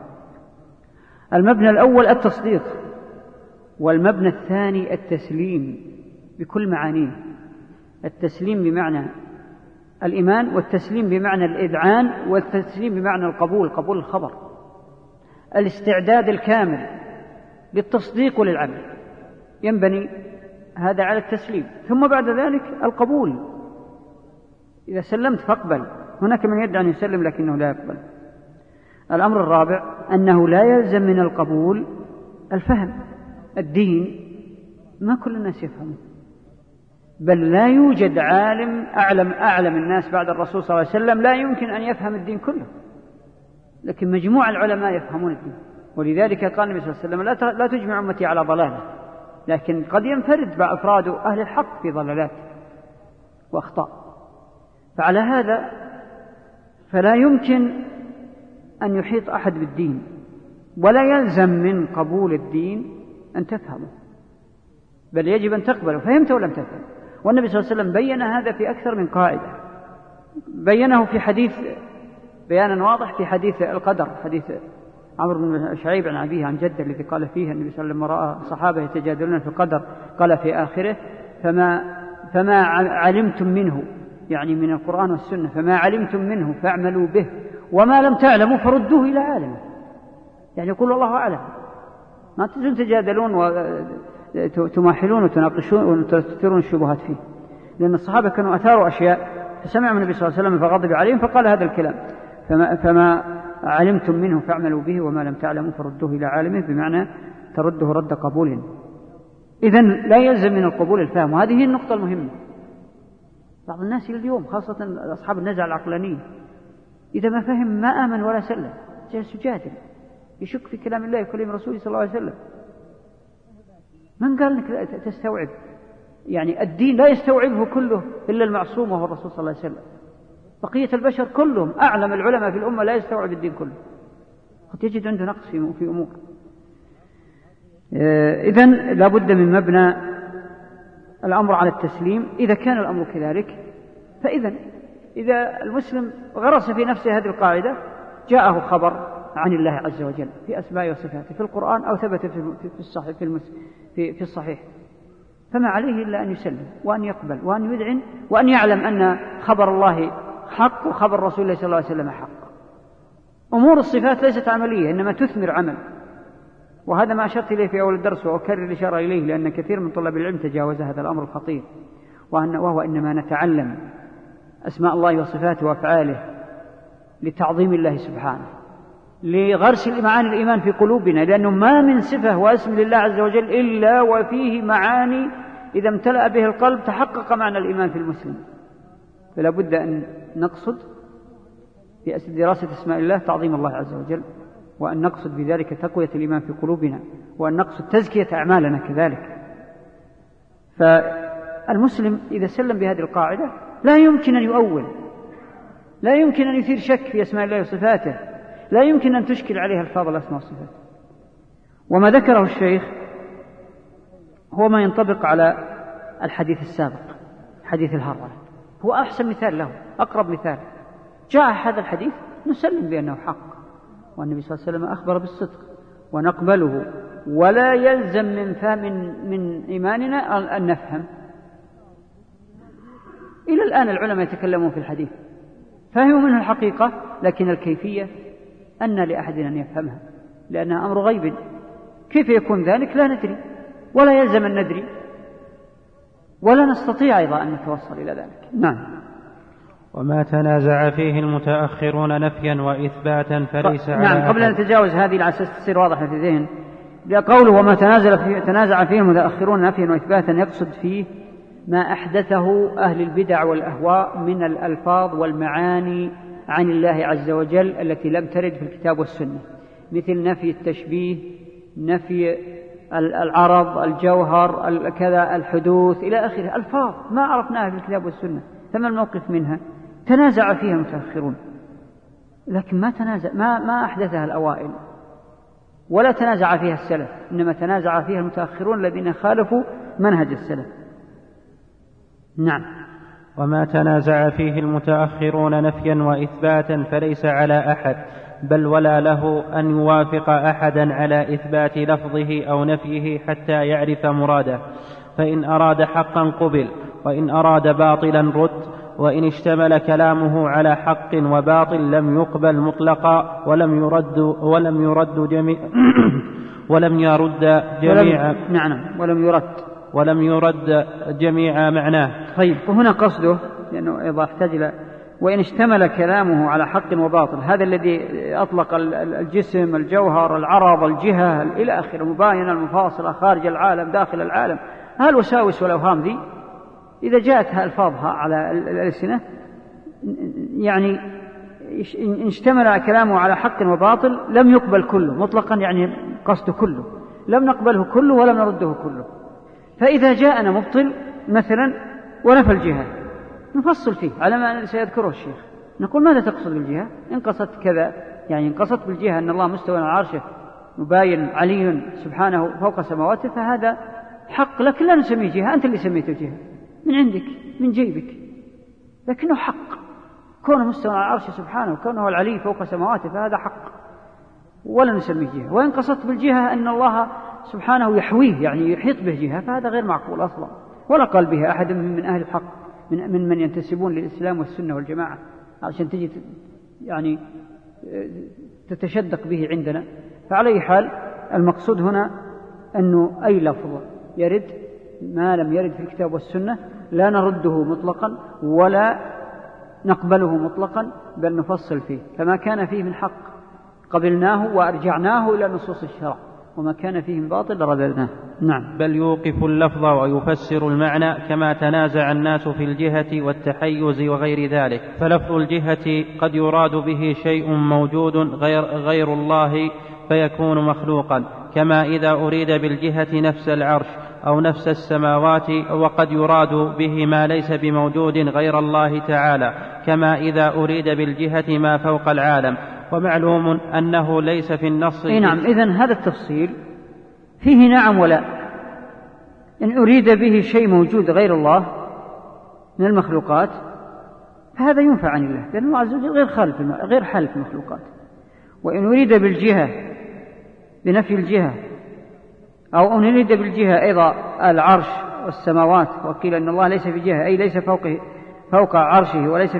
المبنى الأول التصديق، والمبنى الثاني التسليم بكل معانيه. التسليم بمعنى الإيمان، والتسليم بمعنى الإذعان، والتسليم بمعنى القبول، قبول الخبر، الاستعداد الكامل للتصديق وللعمل. ينبني هذا على التسليم، ثم بعد ذلك القبول. إذا سلمت فاقبل. هناك من يدعي أن يسلم لكنه لا يقبل. الأمر الرابع أنه لا يلزم من القبول الفهم. الدين ما كل الناس يفهمه، بل لا يوجد عالم أعلم الناس بعد الرسول صلى الله عليه وسلم لا يمكن أن يفهم الدين كله، لكن مجموع العلماء يفهمون الدين. ولذلك قال النبي صلى الله عليه وسلم لا تجمع أمتي على ضلالة، لكن قد ينفرد بأفراد أهل الحق في ضلالات وأخطاء. فعلى هذا فلا يمكن أن يحيط أحد بالدين، ولا يلزم من قبول الدين أن تفهمه، بل يجب أن تقبله. فهمت ولم تفهم. والنبي صلى الله عليه وسلم بين هذا في أكثر من قاعدة. بينه في حديث بيانا واضح في حديث القدر، حديث عمرو بن شعيب عن أبيه عن جده الذي قال فيه النبي صلى الله عليه وسلم رأى صحابة يتجادلون في القدر، قال في آخره فما علمتم منه، يعني من القرآن والسنة، فما علمتم منه فاعملوا به، وما لم تعلموا فردوه إلى عالمه. يعني يقول الله أعلم، ما تجادلون وتماحلون وتناقشون وتثيرون الشبهات فيه. لأن الصحابة كانوا أثاروا أشياء فسمعوا النبي صلى الله عليه وسلم فغضب عليهم فقال هذا الكلام، فما علمتم منه فاعملوا به وما لم تعلموا فردوه إلى عالمه، بمعنى ترده رد قبول. إذن لا يلزم من القبول الفهم، وهذه هي النقطة المهمة. بعض الناس اليوم خاصة أصحاب النزعة العقلانية إذا ما فهم ما آمن ولا سلم، جالس يجادل يشك في كلام الله وكلام رسوله صلى الله عليه وسلم. من قال لك تستوعب؟ يعني الدين لا يستوعبه كله إلا المعصوم وهو الرسول صلى الله عليه وسلم. بقية البشر كلهم أعلم العلماء في الأمة لا يستوعب الدين كله، قد يجد عنده نقص في أمور. إذن لا بد من مبنى الأمر على التسليم. إذا كان الأمر كذلك إذا المسلم غرس في نفسه هذه القاعدة، جاءه خبر عن الله عز وجل في أسماء وصفاته في القرآن أو ثبت في الصحيح، فما عليه إلا أن يسلم وأن يقبل وأن يذعن وأن يعلم أن خبر الله حق وخبر رسول الله صلى الله عليه وسلم حق. أمور الصفات ليست عملية، إنما تثمر عمل، وهذا ما أشرت إليه في أول الدرس وأكرر الإشارة إليه، لأن كثير من طلاب العلم تجاوز هذا الأمر الخطير، وهو إنما نتعلم أسماء الله وصفاته وأفعاله لتعظيم الله سبحانه، لغرس معاني الإيمان في قلوبنا، لأنه ما من صفة واسم لله عز وجل إلا وفيه معاني إذا امتلأ به القلب تحقق معنى الإيمان في المسلم. فلا بد أن نقصد في دراسة اسماء الله تعظيم الله عز وجل، وأن نقصد بذلك تقوية الإيمان في قلوبنا، وأن نقصد تزكية أعمالنا كذلك. فالمسلم إذا سلم بهذه القاعدة لا يمكن أن يؤول، لا يمكن أن يثير شك في أسماء الله وصفاته، لا يمكن أن تشكل عليها الفاظ الأسماء والصفات. وما ذكره الشيخ هو ما ينطبق على الحديث السابق، حديث الهرولة، هو أحسن مثال له، أقرب مثال. جاء هذا الحديث نسلم بأنه حق، والنبي صلى الله عليه وسلم أخبر بالصدق ونقبله، ولا يلزم من إيماننا أن نفهم. إلى الآن العلماء يتكلمون في الحديث، فهموا منه الحقيقة، لكن الكيفية أن لأحد أن يفهمها، لأنها أمر غيب. كيف يكون ذلك لا ندري، ولا يلزم أن ندري، ولا نستطيع أيضا أن نتوصل إلى ذلك. نعم. وما تنازع فيه المتأخرون نفيا وإثباتا فليس على نعم. قبل أن نتجاوز هذه على أساس تصير واضحة في الذهن، قوله وما تنازع فيه المتأخرون نفيا وإثباتا يقصد فيه ما أحدثه أهل البدع والأهواء من الألفاظ والمعاني عن الله عز وجل التي لم ترد في الكتاب والسنة، مثل نفي التشبيه، نفي العرض، الجوهر، كذا، الحدوث إلى آخره، ألفاظ ما عرفناها في الكتاب والسنة، ثم الموقف منها تنازع فيها المتأخرون، لكن ما أحدثها الأوائل ولا تنازع فيها السلف، إنما تنازع فيها المتأخرون الذين خالفوا منهج السلف. نعم. وما تنازع فيه المتأخرون نفيا وإثباتا فليس على أحد، بل ولا له أن يوافق أحدا على إثبات لفظه أو نفيه حتى يعرف مراده، فإن أراد حقا قبل، وإن أراد باطلا رد، وإن اشتمل كلامه على حق وباطل لم يقبل مطلقا ولم يرد جميع معناه. طيب، وهنا قصده لأنه إذا احتاج وإن اشتمل كلامه على حق وباطل، هذا الذي أطلق الجسم، الجوهر، العرض، الجهة إلى آخره، مباينة، المفاصلة، خارج العالم، داخل العالم، هالوساوس والأوهام ذي إذا جاءتها ألفاظها على الألسنة، يعني إن اشتمل كلامه على حق وباطل لم يقبل كله مطلقا، يعني قصده كله، لم نقبله كله ولم نرده كله. فإذا جاءنا مبطل مثلا ونفى الجهة نفصل فيه على ما سيذكره الشيخ، نقول ماذا تقصد بالجهة؟ إن قصدت كذا، يعني إن قصدت بالجهة أن الله مستوى على عرشه مباين علي سبحانه فوق سماواته، فهذا حق، لكن لا نسميه جهة، أنت اللي سميته جهة من عندك من جيبك، لكنه حق، كونه مستوى على عرشه سبحانه وكونه العلي فوق سماواته فهذا حق ولا نسميه جهة. وإن قصدت بالجهة أن الله سبحانه يحويه، يعني يحيط به جهة، فهذا غير معقول أصلا، ولا قال به أحد من أهل الحق من ينتسبون للإسلام والسنة والجماعة عشان تجي يعني تتشدق به عندنا. فعلى أي حال المقصود هنا أنه أي لفظ يرد ما لم يرد في الكتاب والسنة لا نرده مطلقا ولا نقبله مطلقا، بل نفصل فيه، فما كان فيه من حق قبلناه وأرجعناه إلى نصوص الشرع، وما كان فيه من باطل رددناه. نعم. بل يوقف اللفظ ويفسر المعنى كما تنازع الناس في الجهة والتحيز وغير ذلك. فلفظ الجهة قد يراد به شيء موجود غير الله فيكون مخلوقا، كما إذا أريد بالجهة نفس العرش أو نفس السماوات، وقد يراد به ما ليس بموجود غير الله تعالى، كما إذا أريد بالجهة ما فوق العالم. ومعلوم أنه ليس في النص. نعم. إذن هذا التفصيل فيه نعم ولا. إن أريد به شيء موجود غير الله من المخلوقات فهذا ينفع عن الله، لأن الله عز وجل غير حال في المخلوقات. وإن أريد بالجهة بنفي الجهة، أو أن أريد بالجهة أيضا العرش والسماوات، وقيل أن الله ليس في جهة، أي ليس فوق عرشه وليس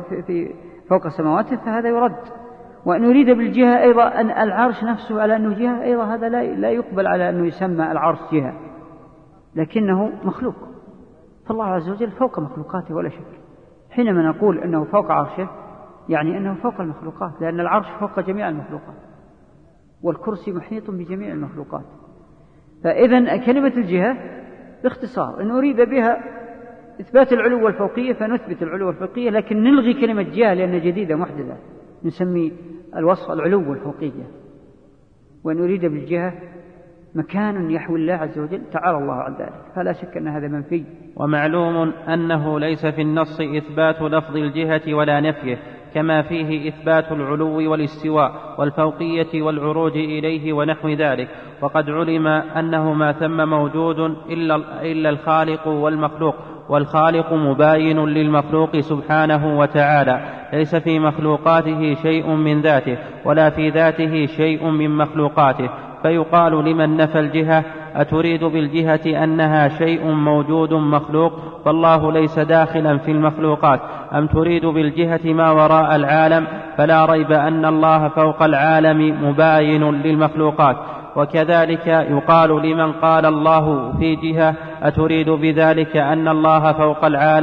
فوق سماواته، فهذا يرد. وأن أريد بالجهة أيضا أن العرش نفسه على أنه جهة، أيضا هذا لا يقبل على أنه يسمى العرش جهة، لكنه مخلوق، فالله عز وجل فوق مخلوقاته ولا شك. حينما نقول أنه فوق عرشه يعني أنه فوق المخلوقات، لأن العرش فوق جميع المخلوقات والكرسي محيط بجميع المخلوقات. فإذن كلمة الجهة باختصار إن أريد بها إثبات العلو والفوقية فنثبت العلو والفوقية، لكن نلغي كلمة جهة لأنها جديدة محدثة، نسمي الوصف العلو والفوقية. وإن أريد بالجهة مكان يحوي الله عز وجل تعالى الله عن ذلك، فلا شك أن هذا منفي. ومعلوم أنه ليس في النص إثبات لفظ الجهة ولا نفيه، كما فيه إثبات العلو والاستواء والفوقية والعروج إليه ونحو ذلك. وقد علم أنه ما ثم موجود إلا الخالق والمخلوق، والخالق مباين للمخلوق سبحانه وتعالى، ليس في مخلوقاته شيء من ذاته ولا في ذاته شيء من مخلوقاته. فيقال لمن نفى الجهة: أتريد بالجهة أنها شيء موجود مخلوق فالله ليس داخلا في المخلوقات، أم تريد بالجهة ما وراء العالم؟ فلا ريب أن الله فوق العالم مباين للمخلوقات. وكذلك يقال لمن قال الله في جهة: أتريد بذلك أن الله فوق العالم؟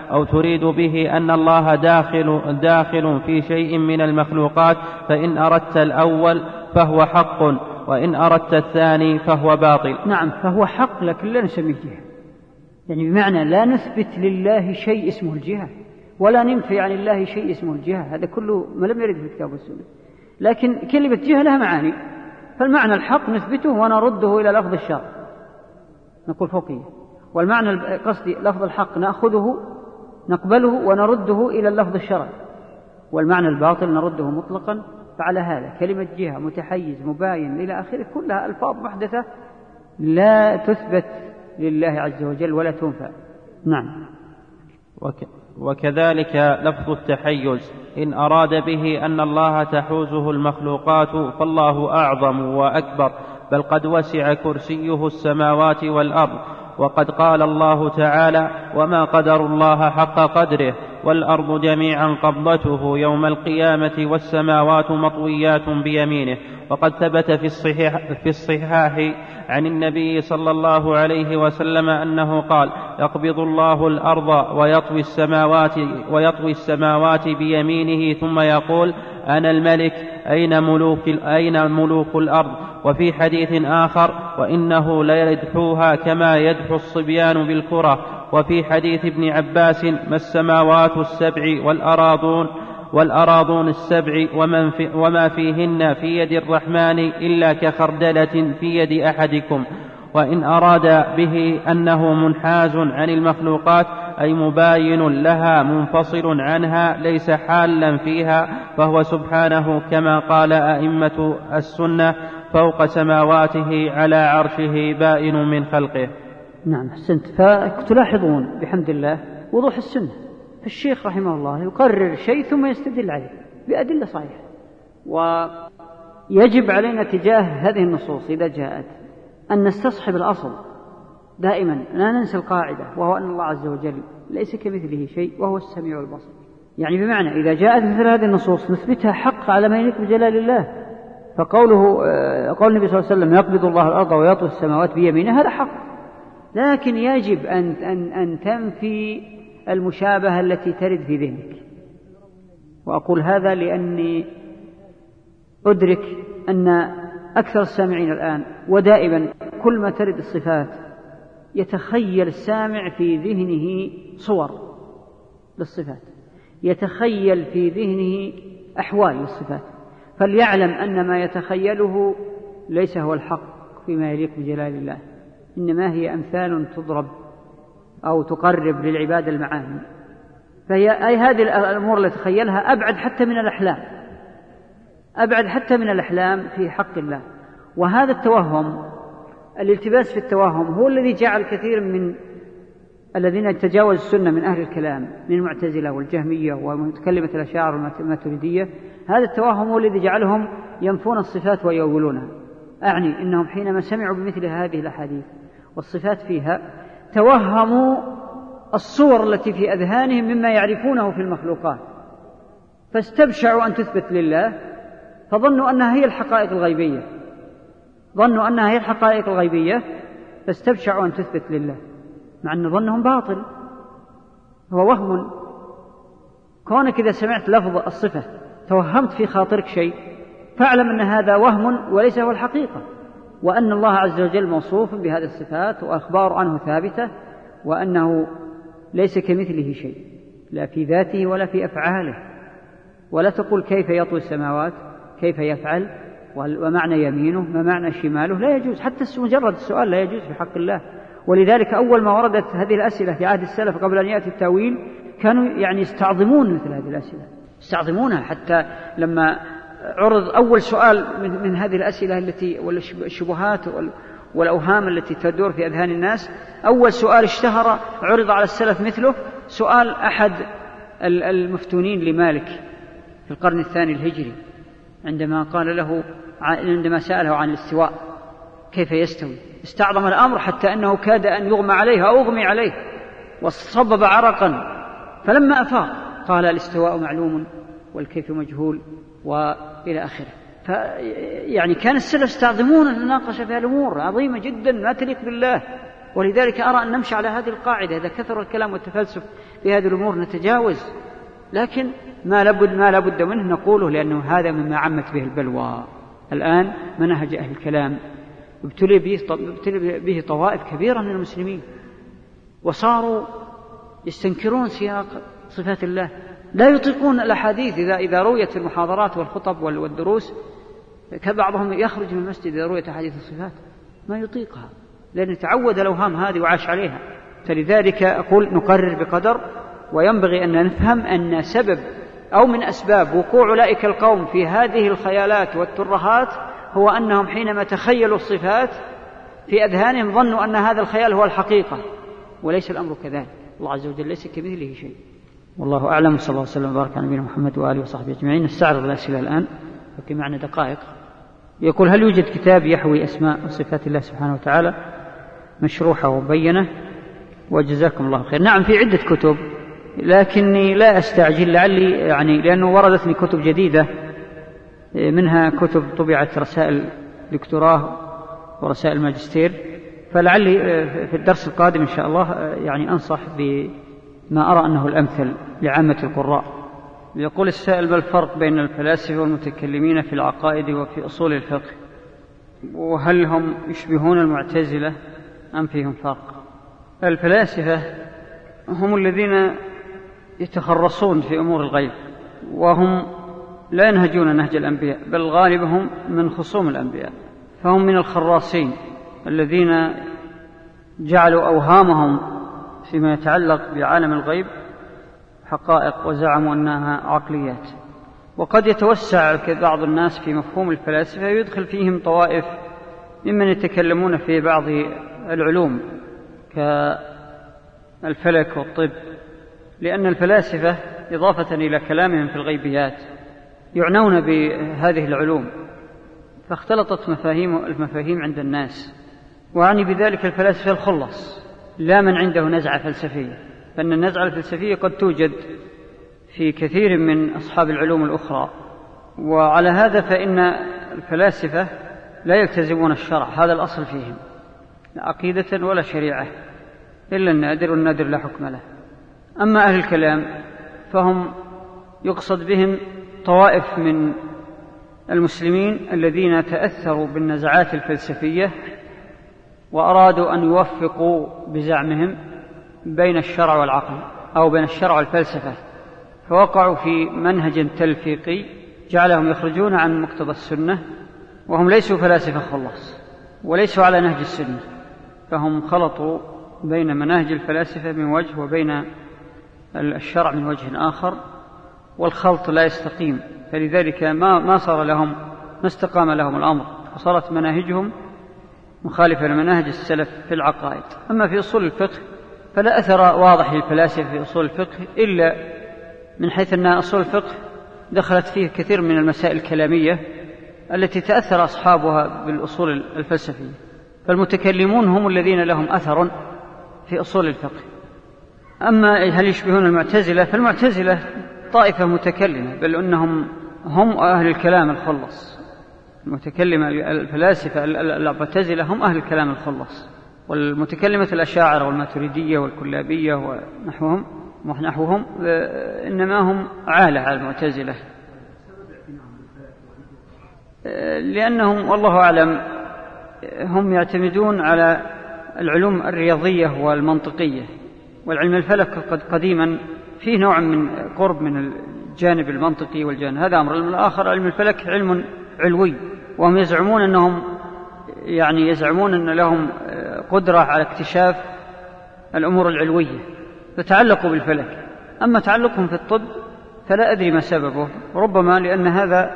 أو تريد به أن الله داخل في شيء من المخلوقات، فإن أردت الأول فهو حق، وإن أردت الثاني فهو باطل. نعم، فهو حق لكن لا نسميه جهة، يعني بمعنى لا نثبت لله شيء اسمه الجهة ولا ننفي عن الله شيء اسمه الجهة، هذا كله ما لم يرد في الكتاب والسنة. لكن كلمة جهة لها معاني، فالمعنى الحق نثبته ونرده إلى لفظ الشرع نقول فوقية، والمعنى قصدي لفظ الحق نأخذه نقبله ونرده إلى اللفظ الشرعي، والمعنى الباطل نرده مطلقا. فعلى هذا كلمة جهة، متحيز، مباين إلى آخره كلها ألفاظ محدثة لا تثبت لله عز وجل ولا تنفع. نعم. وكذلك لفظ التحيز إن أراد به أن الله تحوزه المخلوقات فالله أعظم وأكبر، بل قد وسع كرسيه السماوات والأرض، وقد قال الله تعالى: وما قدر الله حق قدره والأرض جميعا قبضته يوم القيامة والسماوات مطويات بيمينه. وقد ثبت في الصحاح عن النبي صلى الله عليه وسلم أنه قال: يقبض الله الأرض ويطوي السماوات بيمينه ثم يقول: أنا الملك أين ملوك الأرض. وفي حديث آخر: وإنه ليدحوها كما يدحو الصبيان بالكرة. وفي حديث ابن عباس: ما السماوات السبع والأراضون السبع وما فيهن في يد الرحمن إلا كخردلة في يد أحدكم. وإن أراد به أنه منحاز عن المخلوقات أي مباين لها منفصل عنها ليس حالا فيها، فهو سبحانه كما قال أئمة السنة: فوق سماواته على عرشه بائن من خلقه. نعم، أحسنت. فتلاحظون بحمد الله وضوح السنة، فالشيخ رحمه الله يقرر شيء ثم يستدل عليه بأدلة صحيحة. ويجب علينا تجاه هذه النصوص إذا جاءت أن نستصحب الأصل دائما، لا ننسى القاعدة، وهو أن الله عز وجل ليس كمثله شيء وهو السميع البصير. يعني بمعنى إذا جاءت مثل هذه النصوص نثبتها حق على ما يليق بجلال الله. قول النبي صلى الله عليه وسلم: يقبض الله الأرض ويطوي السماوات بيمينه، هذا حق، لكن يجب أن تنفي المشابهة التي ترد في ذهنك. وأقول هذا لأني أدرك أن أكثر السامعين الآن ودائما كل ما ترد الصفات يتخيل السامع في ذهنه صور للصفات، يتخيل في ذهنه أحوال للصفات، فليعلم أن ما يتخيله ليس هو الحق فيما يليق بجلال الله، إنما هي أمثال تضرب أو تقرب للعباد المعاني. فهي هذه الأمور التي تخيلها أبعد حتى من الأحلام، أبعد حتى من الأحلام في حق الله. وهذا التوهم، الالتباس في التوهم، هو الذي جعل كثير من الذين تجاوزوا السنة من أهل الكلام من المعتزلة والجهمية ومتكلمة الأشاعرة والماتريدية، هذا التوهم هو الذي جعلهم ينفون الصفات ويؤولونها. أعني إنهم حينما سمعوا بمثل هذه الأحاديث والصفات فيها توهموا الصور التي في أذهانهم مما يعرفونه في المخلوقات، فاستبشعوا أن تثبت لله، فظنوا أنها هي الحقائق الغيبية، ظنوا أنها هي الحقائق الغيبية فاستبشعوا أن تثبت لله، مع أن ظنهم باطل، هو وهم. كونك إذا سمعت لفظ الصفة توهمت في خاطرك شيء، فاعلم أن هذا وهم وليس هو الحقيقة، وأن الله عز وجل موصوف بهذه الصفات وأخبار عنه ثابتة، وأنه ليس كمثله شيء لا في ذاته ولا في أفعاله. ولا تقول كيف يطوي السماوات، كيف يفعل، ومعنى يمينه ما معنى شماله، لا يجوز، حتى مجرد السؤال لا يجوز في حق الله. ولذلك أول ما وردت هذه الأسئلة في عهد السلف قبل أن يأتي التأويل كانوا يستعظمون مثل هذه الأسئلة، يستعظمونها، حتى لما عرض أول سؤال من هذه الأسئلة التي والشبهات والأوهام التي تدور في أذهان الناس، أول سؤال اشتهر عرض على السلف مثله سؤال أحد المفتونين لمالك في القرن الثاني الهجري، عندما سأله عن الاستواء كيف يستوي، استعظم الأمر حتى أنه كاد أن يغمى عليه أو أغمي عليه وصبب عرقا، فلما أفاق قال: الاستواء معلوم والكيف مجهول، وإلى آخره. يعني كان السلف يستعظمون المناقشة في الأمور عظيمة جدا ما تليق بالله، ولذلك أرى أن نمشي على هذه القاعدة. إذا كثر الكلام والتفلسف في هذه الأمور نتجاوز، لكن ما لابد منه نقوله، لأنه هذا مما عمت به البلوى. الآن منهج أهل الكلام ابتلي به طوائف كبيرة من المسلمين، وصاروا يستنكرون سياق صفات الله، لا يطيقون الأحاديث. إذا رويت في المحاضرات والخطب والدروس، كبعضهم يخرج من المسجد إذا رويت أحاديث الصفات ما يطيقها، لأنه تعود الأوهام هذه وعاش عليها. فلذلك أقول نقرر بقدر، وينبغي أن نفهم أن سبب أو من أسباب وقوع أولئك القوم في هذه الخيالات والترهات هو أنهم حينما تخيلوا الصفات في أذهانهم ظنوا أن هذا الخيال هو الحقيقة، وليس الأمر كذلك. الله عز وجل ليس كمثله شيء. والله أعلم، صلى الله وسلم وبارك على نبينا محمد وآله وصحبه أجمعين. نستعرض الأسئلة الآن في معنا دقائق. يقول: هل يوجد كتاب يحوي أسماء وصفات الله سبحانه وتعالى مشروحة ومبينة؟ وجزاكم الله خير. نعم، في عدة كتب، لكني لا أستعجل، لعلي لأنه وردتني كتب جديدة، منها كتب طبعت رسائل دكتوراه ورسائل ماجستير، فلعلي في الدرس القادم إن شاء الله أنصح بما أرى أنه الأمثل لعامة القراء. يقول السائل: ما الفرق بين الفلاسفة والمتكلمين في العقائد وفي أصول الفقه؟ وهل هم يشبهون المعتزلة أم فيهم فرق؟ الفلاسفة هم الذين يتخرصون في أمور الغيب، وهم لا ينهجون نهج الأنبياء، بل غالبهم من خصوم الأنبياء، فهم من الخراصين الذين جعلوا أوهامهم فيما يتعلق بعالم الغيب حقائق وزعموا أنها عقليات. وقد يتوسع بعض الناس في مفهوم الفلاسفة ويدخل فيهم طوائف ممن يتكلمون في بعض العلوم كالفلك والطب، لأن الفلاسفة إضافة إلى كلامهم في الغيبيات يعنون بهذه العلوم، فاختلطت المفاهيم عند الناس. وعني بذلك الفلاسفة الخلص، لا من عنده نزعة فلسفية، فإن النزعة الفلسفية قد توجد في كثير من أصحاب العلوم الأخرى. وعلى هذا فإن الفلاسفة لا يلتزمون الشرع، هذا الأصل فيهم، لا عقيدة ولا شريعة، إلا النادر، والنادر لا حكم له. أما أهل الكلام فهم يقصد بهم طوائف من المسلمين الذين تأثروا بالنزعات الفلسفية وأرادوا أن يوفقوا بزعمهم بين الشرع والعقل أو بين الشرع والفلسفة، فوقعوا في منهج تلفيقي جعلهم يخرجون عن مقتضى السنة، وهم ليسوا فلاسفة خلص وليسوا على نهج السنة، فهم خلطوا بين مناهج الفلاسفة من وجه وبين الشرع من وجه آخر، والخلط لا يستقيم، فلذلك ما استقام لهم الأمر، وصارت مناهجهم مخالفة لمناهج السلف في العقائد. أما في أصول الفقه فلا أثر واضح للفلاسفة في أصول الفقه، إلا من حيث أن أصول الفقه دخلت فيه كثير من المسائل الكلامية التي تأثر أصحابها بالأصول الفلسفية، فالمتكلمون هم الذين لهم أثر في أصول الفقه. أما هل يشبهون المعتزلة؟ فالمعتزلة طائفة متكلمة، بل أنهم هم أهل الكلام الخلص. المتكلمة الفلاسفة المعتزلة هم أهل الكلام الخلص، والمتكلمة الأشاعرة والماتريدية والكلابية ونحوهم إنما هم عالة على المعتزلة، لأنهم والله أعلم هم يعتمدون على العلوم الرياضية والمنطقية، والعلم الفلك قد قديما فيه نوع من قرب من الجانب المنطقي والجانب هذا أمر. الآخر علم الفلك علم علوي، وهم يزعمون أن لهم قدرة على اكتشاف الأمور العلوية، فتعلقوا بالفلك. أما تعلقهم في الطب فلا أدري ما سببه، ربما لأن هذا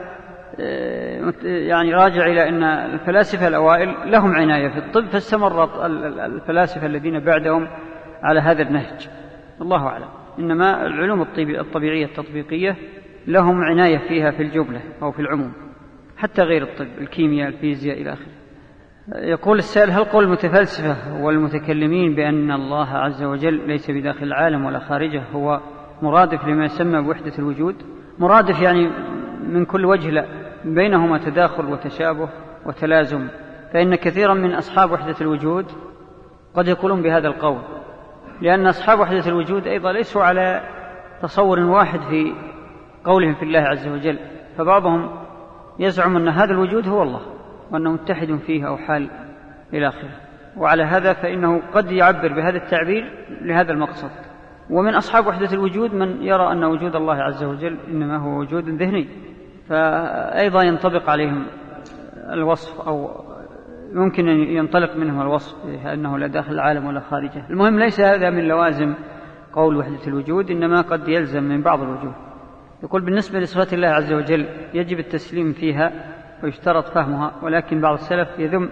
راجع إلى أن الفلاسفة الأوائل لهم عناية في الطب، فاستمرت الفلاسفة الذين بعدهم على هذا النهج، الله أعلم. إنما العلوم الطبيعية التطبيقية لهم عناية فيها في الجملة أو في العموم، حتى غير الطب، الكيمياء، الفيزياء إلى آخره. يقول السائل: هل قول المتفلسفة والمتكلمين بأن الله عز وجل ليس بداخل العالم ولا خارجه هو مرادف لما يسمى بوحدة الوجود؟ مرادف من كل وجه لا، بينهما تداخل وتشابه وتلازم، فإن كثيرا من أصحاب وحدة الوجود قد يقولون بهذا القول، لأن أصحاب وحدة الوجود أيضا ليسوا على تصور واحد في قولهم في الله عز وجل، فبعضهم يزعم أن هذا الوجود هو الله وأنه متحد فيه أو حال إلى آخره، وعلى هذا فإنه قد يعبر بهذا التعبير لهذا المقصد. ومن أصحاب وحدة الوجود من يرى أن وجود الله عز وجل إنما هو وجود ذهني، فأيضا ينطبق عليهم الوصف، أو ممكن أن ينطلق منهم الوصف أنه لا داخل العالم ولا خارجه. المهم ليس هذا من لوازم قول وحدة الوجود، إنما قد يلزم من بعض الوجوه. يقول بالنسبة لصفات الله عز وجل يجب التسليم فيها ويشترط فهمها، ولكن بعض السلف يذم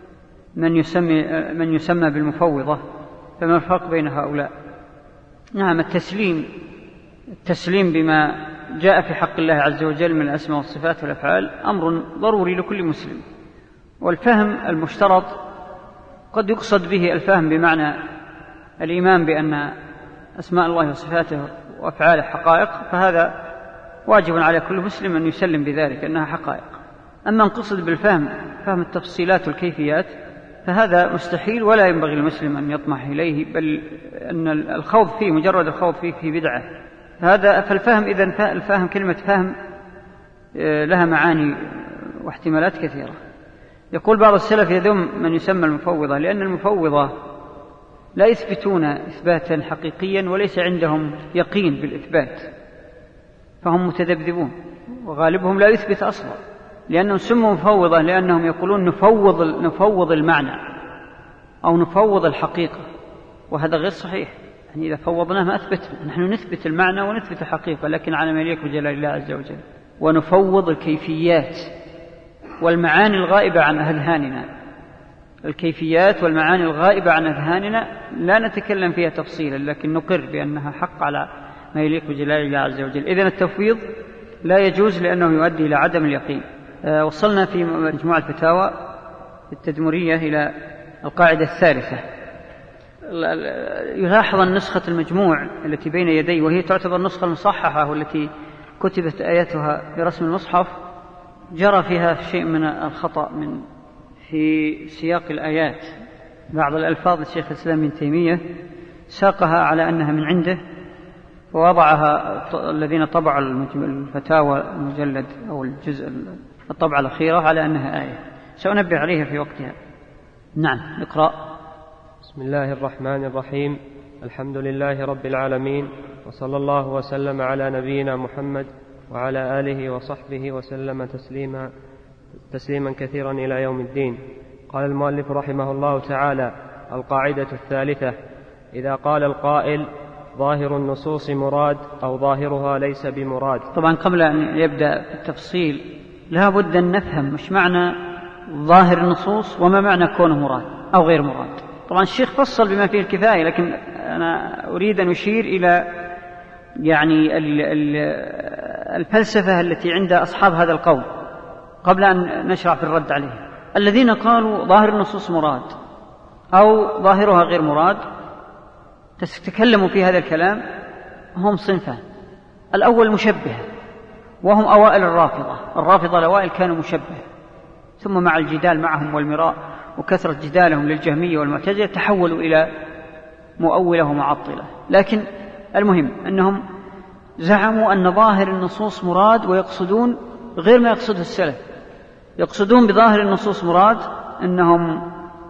من يسمى بالمفوضة، فما الفرق بين هؤلاء؟ نعم، التسليم بما جاء في حق الله عز وجل من الأسماء والصفات والأفعال أمر ضروري لكل مسلم، والفهم المشترط قد يقصد به الفهم بمعنى الإيمان بأن أسماء الله وصفاته وأفعاله حقائق، فهذا واجب على كل مسلم أن يسلم بذلك أنها حقائق. أما نقصد بالفهم فهم التفصيلات والكيفيات فهذا مستحيل، ولا ينبغي المسلم أن يطمح إليه، بل أن الخوض فيه مجرد الخوض فيه في بدعة. فالفهم إذن الفهم كلمة فهم لها معاني واحتمالات كثيرة. يقول بعض السلف يذم من يسمى المفوضة، لأن المفوضة لا يثبتون إثباتا حقيقيا وليس عندهم يقين بالإثبات، فهم متذبذبون، وغالبهم لا يثبت أصلا، لأنهم سموا مفوضة لأنهم يقولون نفوض المعنى أو نفوض الحقيقة، وهذا غير صحيح. يعني إذا فوضناه ما أثبتنا، نحن نثبت المعنى ونثبت الحقيقة، لكن على ما يليق بجلال الله عز وجل، ونفوض الكيفيات والمعاني الغائبة عن أذهاننا. الكيفيات والمعاني الغائبة عن أذهاننا لا نتكلم فيها تفصيلا، لكن نقر بأنها حق على ما يليق بجلال الله عز وجل. إذن التفويض لا يجوز لأنه يؤدي إلى عدم اليقين. وصلنا في مجموعة الفتاوى التدمرية إلى القاعدة الثالثة. يلاحظ النسخة المجموع التي بين يدي، وهي تعتبر النسخة المصححة والتي كتبت آياتها برسم المصحف، جرى فيها شيء من الخطأ في سياق الآيات. بعض الألفاظ الشيخ الإسلام ابن تيمية ساقها على أنها من عنده، ووضعها الذين طبعوا الفتاوى المجلد أو الجزء الطبعة الأخيرة على أنها آية. سأنبه عليها في وقتها. نعم، اقرأ. بسم الله الرحمن الرحيم. الحمد لله رب العالمين، وصلى الله وسلم على نبينا محمد وعلى آله وصحبه وسلم تسليما كثيرا إلى يوم الدين. قال المؤلف رحمه الله تعالى: القاعدة الثالثة: إذا قال القائل ظاهر النصوص مراد أو ظاهرها ليس بمراد. طبعا قبل أن يبدأ في التفصيل لا بد أن نفهم مش معنى ظاهر النصوص وما معنى كونه مراد أو غير مراد. طبعا الشيخ فصل بما فيه الكفاية، لكن أنا أريد أن أشير إلى يعني الفلسفة التي عند أصحاب هذا القول قبل أن نشرع في الرد عليه. الذين قالوا ظاهر النصوص مراد أو ظاهرها غير مراد تكلموا في هذا الكلام هم صنفان. الأول مشبه، وهم أوائل الرافضة الأوائل كانوا مشبه، ثم مع الجدال معهم والمراء وكثرة جدالهم للجهمية والمعتزلة تحولوا إلى مؤولة ومعطلة. لكن المهم أنهم زعموا أن ظاهر النصوص مراد، ويقصدون غير ما يقصده السلف. يقصدون بظاهر النصوص مراد أنهم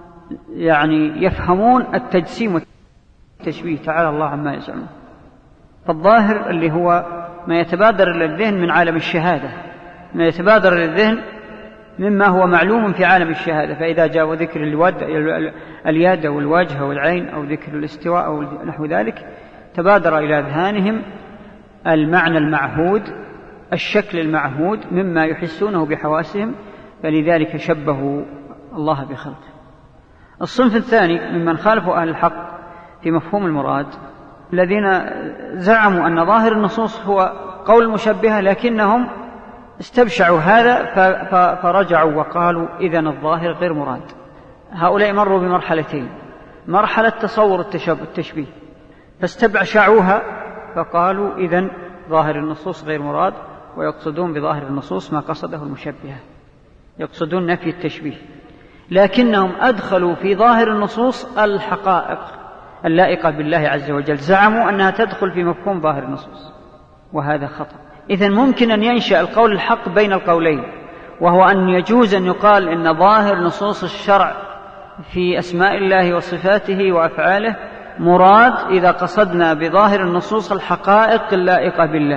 يعني يفهمون التجسيم والتشبيه، تعالى الله عما يزعمون. فالظاهر اللي هو ما يتبادر إلى الذهن من عالم الشهادة، ما يتبادر إلى الذهن مما هو معلوم في عالم الشهادة. فإذا جاء ذكر اليد والوجه والعين أو ذكر الاستواء أو نحو ذلك تبادر إلى أذهانهم المعنى المعهود، الشكل المعهود مما يحسونه بحواسهم، فلذلك شبهوا الله بخلقه. الصنف الثاني ممن خالفوا أهل الحق في مفهوم المراد، الذين زعموا أن ظاهر النصوص هو قول المشبهة، لكنهم استبشعوا هذا فرجعوا وقالوا إذن الظاهر غير مراد. هؤلاء مروا بمرحلتين: مرحلة تصور التشبيه فاستبشعوها فقالوا إذن ظاهر النصوص غير مراد، ويقصدون بظاهر النصوص ما قصده المشبهة، يقصدون نفي التشبيه. لكنهم أدخلوا في ظاهر النصوص الحقائق اللائقة بالله عز وجل، زعموا أنها تدخل في مفهوم ظاهر النصوص، وهذا خطأ. إذن ممكن أن ينشأ القول الحق بين القولين، وهو أن يجوز أن يقال إن ظاهر نصوص الشرع في أسماء الله وصفاته وأفعاله مراد إذا قصدنا بظاهر النصوص الحقائق اللائقة بالله،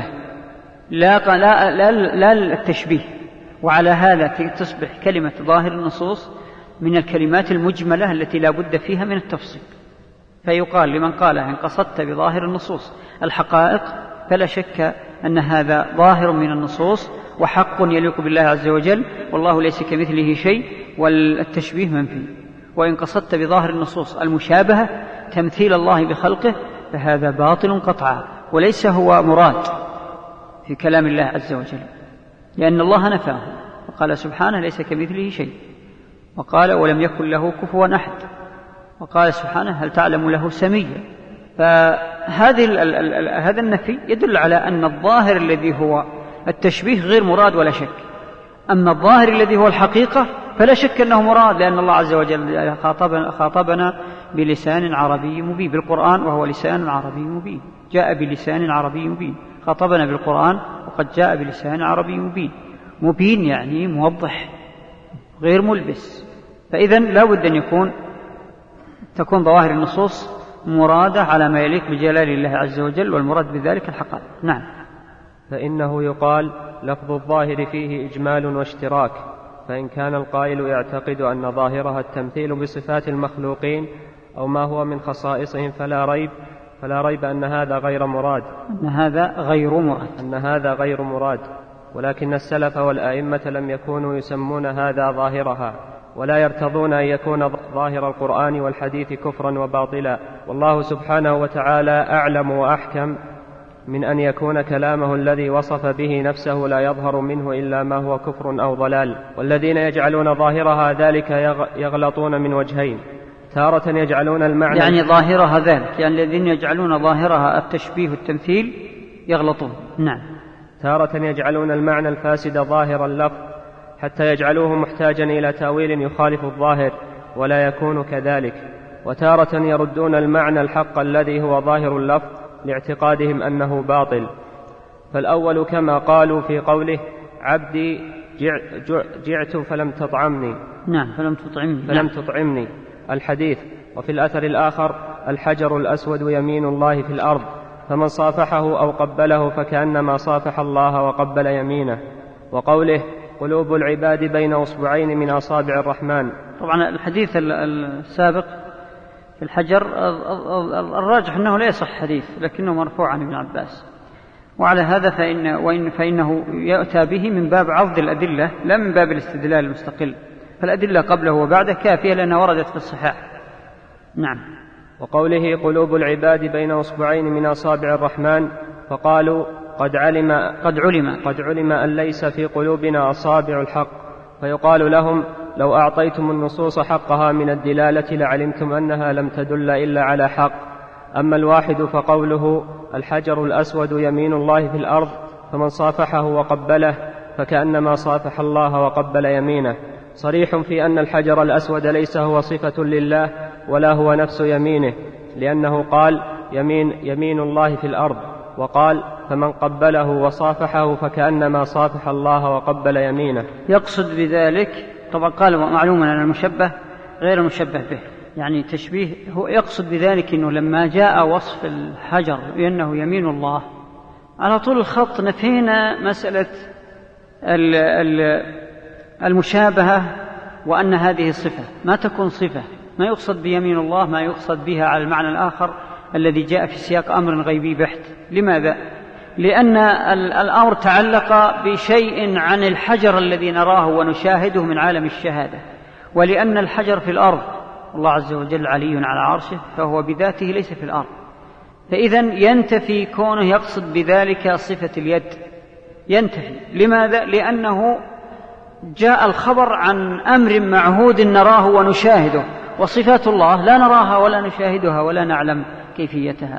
لا التشبيه. وعلى هذا تصبح كلمة ظاهر النصوص من الكلمات المجملة التي لا بد فيها من التفصيل، فيقال لمن قال إن قصدت بظاهر النصوص الحقائق فلا شك أن هذا ظاهر من النصوص وحق يليق بالله عز وجل، والله ليس كمثله شيء، والتشبيه منفي. وإن قصدت بظاهر النصوص المشابهة تمثيل الله بخلقه فهذا باطل قطعا، وليس هو مراد في كلام الله عز وجل، لأن الله نفاه وقال سبحانه ليس كمثله شيء، وقال ولم يكن له كفوا أحد، وقال سبحانه هل تعلم له سميا. فهذا النفي يدل على أن الظاهر الذي هو التشبيه غير مراد ولا شك، أما الظاهر الذي هو الحقيقة فلا شك أنه مراد، لأن الله عز وجل خاطبنا بلسان عربي مبين بالقرآن، وهو لسان عربي مبين، جاء بلسان عربي مبين، خاطبنا بالقرآن وقد جاء بلسان عربي مبين. مبين يعني موضح غير ملبس، فإذن لا بد أن تكون ظواهر النصوص مرادة على ما يليق بجلال الله عز وجل، والمراد بذلك الحقائق. نعم. فإنه يقال لفظ الظاهر فيه إجمال واشتراك، فإن كان القائل يعتقد أن ظاهرها التمثيل بصفات المخلوقين أو ما هو من خصائصهم فلا ريب أن هذا غير مراد. ولكن السلف والآئمة لم يكونوا يسمون هذا ظاهرها، ولا يرتضون أن يكون ظاهر القرآن والحديث كفرا وباطلا، والله سبحانه وتعالى أعلم وأحكم من أن يكون كلامه الذي وصف به نفسه لا يظهر منه إلا ما هو كفر أو ضلال. والذين يجعلون ظاهرها ذلك يغلطون من وجهين: تارة يجعلون المعنى يعني ظاهرها ذلك، يعني الذين يجعلون ظاهرها التشبيه والتمثيل يغلطون. نعم. تارة يجعلون المعنى الفاسد ظاهر اللفظ حتى يجعلوه محتاجا إلى تأويل يخالف الظاهر ولا يكون كذلك، وتارة يردون المعنى الحق الذي هو ظاهر اللفظ لاعتقادهم أنه باطل. فالأول كما قالوا في قوله عبدي جعت فلم تطعمني. نعم. فلم تطعمني الحديث. وفي الأثر الآخر الحجر الأسود يمين الله في الأرض، فمن صافحه أو قبله فكأنما صافح الله وقبل يمينه. وقوله قلوب العباد بين أصبعين من أصابع الرحمن. طبعا الحديث السابق في الحجر الراجح أنه لا يصح حديث، لكنه مرفوع عن ابن عباس، وعلى هذا فإنه يؤتى به من باب عرض الأدلة لا من باب الاستدلال المستقل، فالأدلة قبله وبعده كافية لأنها وردت في الصحاح. نعم. وقوله قلوب العباد بين أصبعين من أصابع الرحمن، فقالوا قد علم أن ليس في قلوبنا أصابع الحق، فيقال لهم لو أعطيتم النصوص حقها من الدلالة لعلمتم أنها لم تدل إلا على حق. أما الواحد فقوله الحجر الأسود يمين الله في الأرض، فمن صافحه وقبله فكأنما صافح الله وقبل يمينه، صريح في أن الحجر الأسود ليس هو صفة لله ولا هو نفس يمينه، لأنه قال يمين الله في الأرض، وقال فمن قبله وصافحه فكأنما صافح الله وقبل يمينه. يقصد بذلك، طبعا قال معلوما أن المشبه غير المشبه به، يعني تشبيه، هو يقصد بذلك أنه لما جاء وصف الحجر بأنه يمين الله على طول الخط نفينا مسألة المشابهة، وأن هذه صفة ما تكون صفة، ما يقصد بيمين الله ما يقصد بها على المعنى الآخر الذي جاء في سياق أمر غيبي بحت. لماذا؟ لأن الأمر تعلق بشيء عن الحجر الذي نراه ونشاهده من عالم الشهادة، ولأن الحجر في الأرض، الله عز وجل علي على عرشه، فهو بذاته ليس في الأرض، فإذن ينتفي كونه يقصد بذلك صفة اليد، ينتفي. لماذا؟ لأنه جاء الخبر عن أمر معهود نراه ونشاهده، وصفات الله لا نراها ولا نشاهدها ولا نعلم كيفيتها.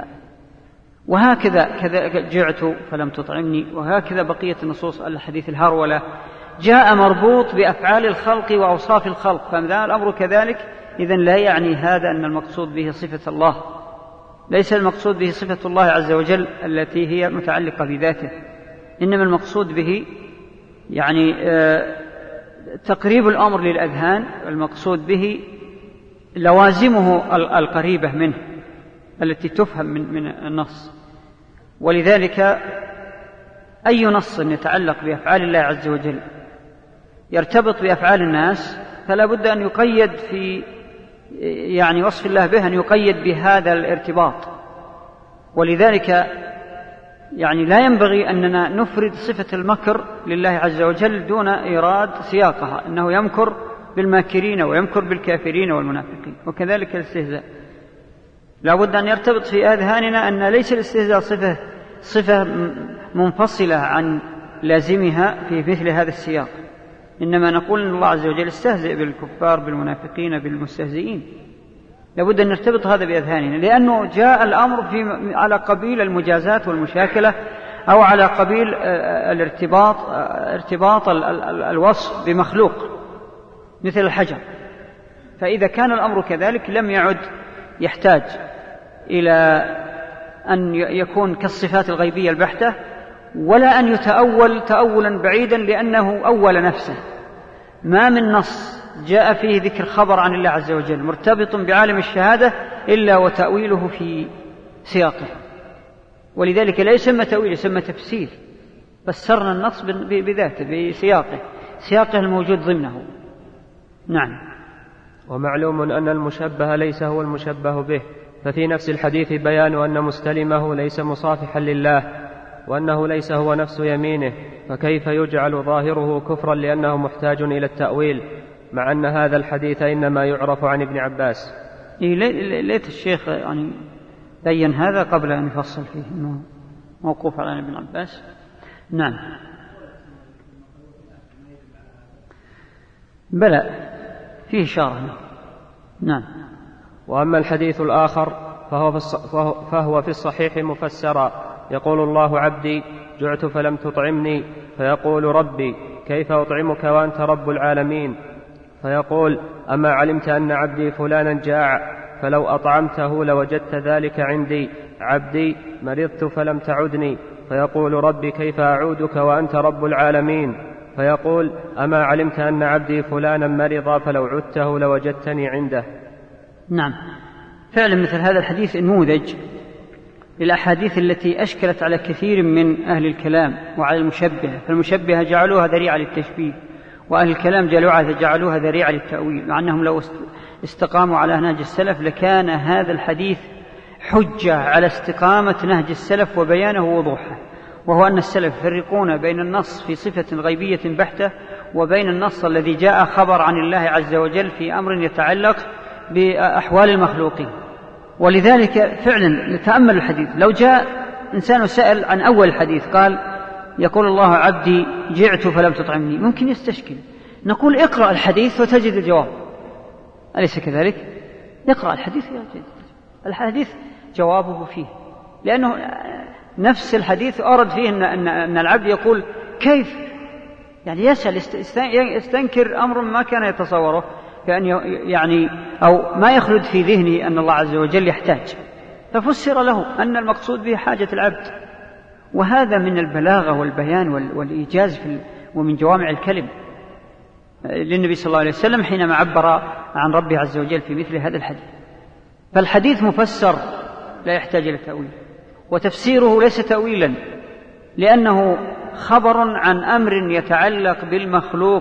وهكذا جعت فلم تطعمني، وهكذا بقية النصوص الحديث الهرولة جاء مربوط بأفعال الخلق وأوصاف الخلق، فما الأمر كذلك إذن لا يعني هذا أن المقصود به صفة الله، ليس المقصود به صفة الله عز وجل التي هي متعلقة بذاته، إنما المقصود به يعني تقريب الأمر للأذهان، المقصود به لوازمه القريبة منه التي تفهم من النص. ولذلك أي نص يتعلق بأفعال الله عز وجل يرتبط بأفعال الناس فلا بد أن يقيد في يعني وصف الله به أن يقيد بهذا الارتباط. ولذلك يعني لا ينبغي أننا نفرد صفة المكر لله عز وجل دون إيراد سياقها، إنه يمكر بالماكرين ويمكر بالكافرين والمنافقين، وكذلك الاستهزاء لا بد أن يرتبط في أذهاننا أن ليس الاستهزاء صفة منفصلة عن لازمها في مثل هذا السياق، إنما نقول أن الله عز وجل استهزئ بالكفار بالمنافقين بالمستهزئين، لابد أن نرتبط هذا بأذهاننا، لأنه جاء الأمر على قبيل المجازات والمشاكلة أو على قبيل ارتباط الوصف بمخلوق مثل الحجر. فإذا كان الأمر كذلك لم يعد يحتاج إلى أن يكون كالصفات الغيبية البحتة، ولا أن يتأول تأولا بعيدا لأنه أول نفسه. ما من نص جاء فيه ذكر خبر عن الله عز وجل مرتبط بعالم الشهادة إلا وتأويله في سياقه، ولذلك لا يسمى تأويل، يسمى تفسير. فسرنا النص بذاته سياقه الموجود ضمنه. نعم. ومعلوم أن المشبه ليس هو المشبه به، ففي نفس الحديث بيان أن مستلمه ليس مصافحا لله وأنه ليس هو نفس يمينه، فكيف يجعل ظاهره كفرا لأنه محتاج إلى التأويل، مع أن هذا الحديث إنما يعرف عن ابن عباس. ليت الشيخ يعني بين هذا قبل أن يفصل فيه أنه موقوف على ابن عباس. نعم بلى فيه إشارة. نعم. وأما الحديث الآخر فهو في الصحيح مفسرا، يقول الله عبدي جعت فلم تطعمني، فيقول ربي كيف أطعمك وأنت رب العالمين، فيقول أما علمت أن عبدي فلانا جاع فلو أطعمته لوجدت ذلك عندي، عبدي مرضت فلم تعدني، فيقول ربي كيف أعودك وأنت رب العالمين، فيقول أما علمت أن عبدي فلانا مرض فلو عدته لوجدتني عنده. نعم. فعلا مثل هذا الحديث نموذج للأحاديث التي أشكلت على كثير من أهل الكلام وعلى المشبهة، فالمشبهة جعلوها ذريعة للتشبيه، وأهل الكلام جعلوها ذريعة للتأويل، مع أنهم لو استقاموا على نهج السلف لكان هذا الحديث حجة على استقامة نهج السلف وبيانه ووضوحه، وهو أن السلف يفرقون بين النص في صفة غيبية بحتة وبين النص الذي جاء خبر عن الله عز وجل في أمر يتعلق بأحوال المخلوقين. ولذلك فعلا نتأمل الحديث، لو جاء إنسان سأل عن أول الحديث قال يقول الله عبدي جعت فلم تطعمني، ممكن يستشكل، نقول اقرأ الحديث وتجد الجواب، أليس كذلك؟ اقرأ الحديث وتجد الحديث جوابه فيه، لأنه نفس الحديث أورد فيه أن العبد يقول كيف، يعني يسأل يستنكر أمر ما كان يتصوره، كأن يعني أو ما يخلد في ذهنه أن الله عز وجل يحتاج، ففسر له أن المقصود به حاجة العبد. وهذا من البلاغة والبيان والإيجاز ومن جوامع الكلم للنبي صلى الله عليه وسلم حينما عبر عن ربه عز وجل في مثل هذا الحديث. فالحديث مفسر لا يحتاج إلى تأويل، وتفسيره ليس تأويلا لأنه خبر عن أمر يتعلق بالمخلوق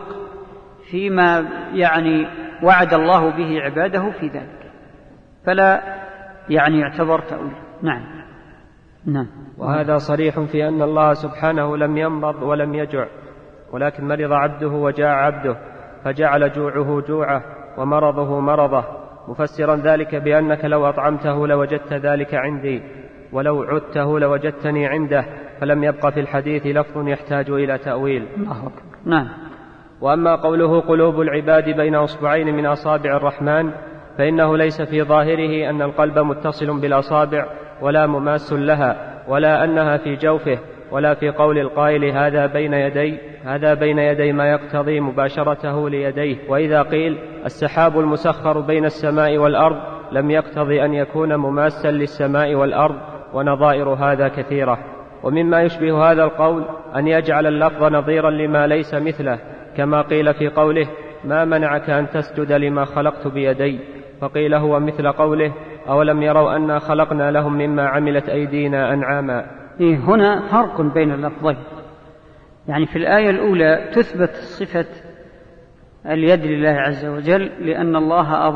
فيما يعني وعد الله به عباده في ذلك، فلا يعني يعتبر تأويل. نعم. نعم. وهذا صريح في أن الله سبحانه لم يمرض ولم يجع، ولكن مرض عبده وجاع عبده، فجعل جوعه جوعه ومرضه مرضه، مفسرا ذلك بأنك لو أطعمته لوجدت ذلك عندي، ولو عدته لوجدتني عنده، فلم يبق في الحديث لفظ يحتاج إلى تأويل. نعم. وأما قوله قلوب العباد بين أصبعين من أصابع الرحمن، فإنه ليس في ظاهره أن القلب متصل بالأصابع ولا مماس لها، ولا أنها في جوفه، ولا في قول القائل هذا بين يدي ما يقتضي مباشرته ليديه. وإذا قيل السحاب المسخر بين السماء والأرض لم يقتضي أن يكون مماسا للسماء والأرض، ونظائر هذا كثيرة. ومما يشبه هذا القول أن يجعل اللفظ نظيرا لما ليس مثله، كما قيل في قوله ما منعك أن تسجد لما خلقت بيدي، فقيل هو مثل قوله أولم يروا أنا خلقنا لهم مما عملت أيدينا أنعاما. هنا فرق بين اللفظين. يعني في الآية الأولى تثبت صفة اليد لله عز وجل لأن الله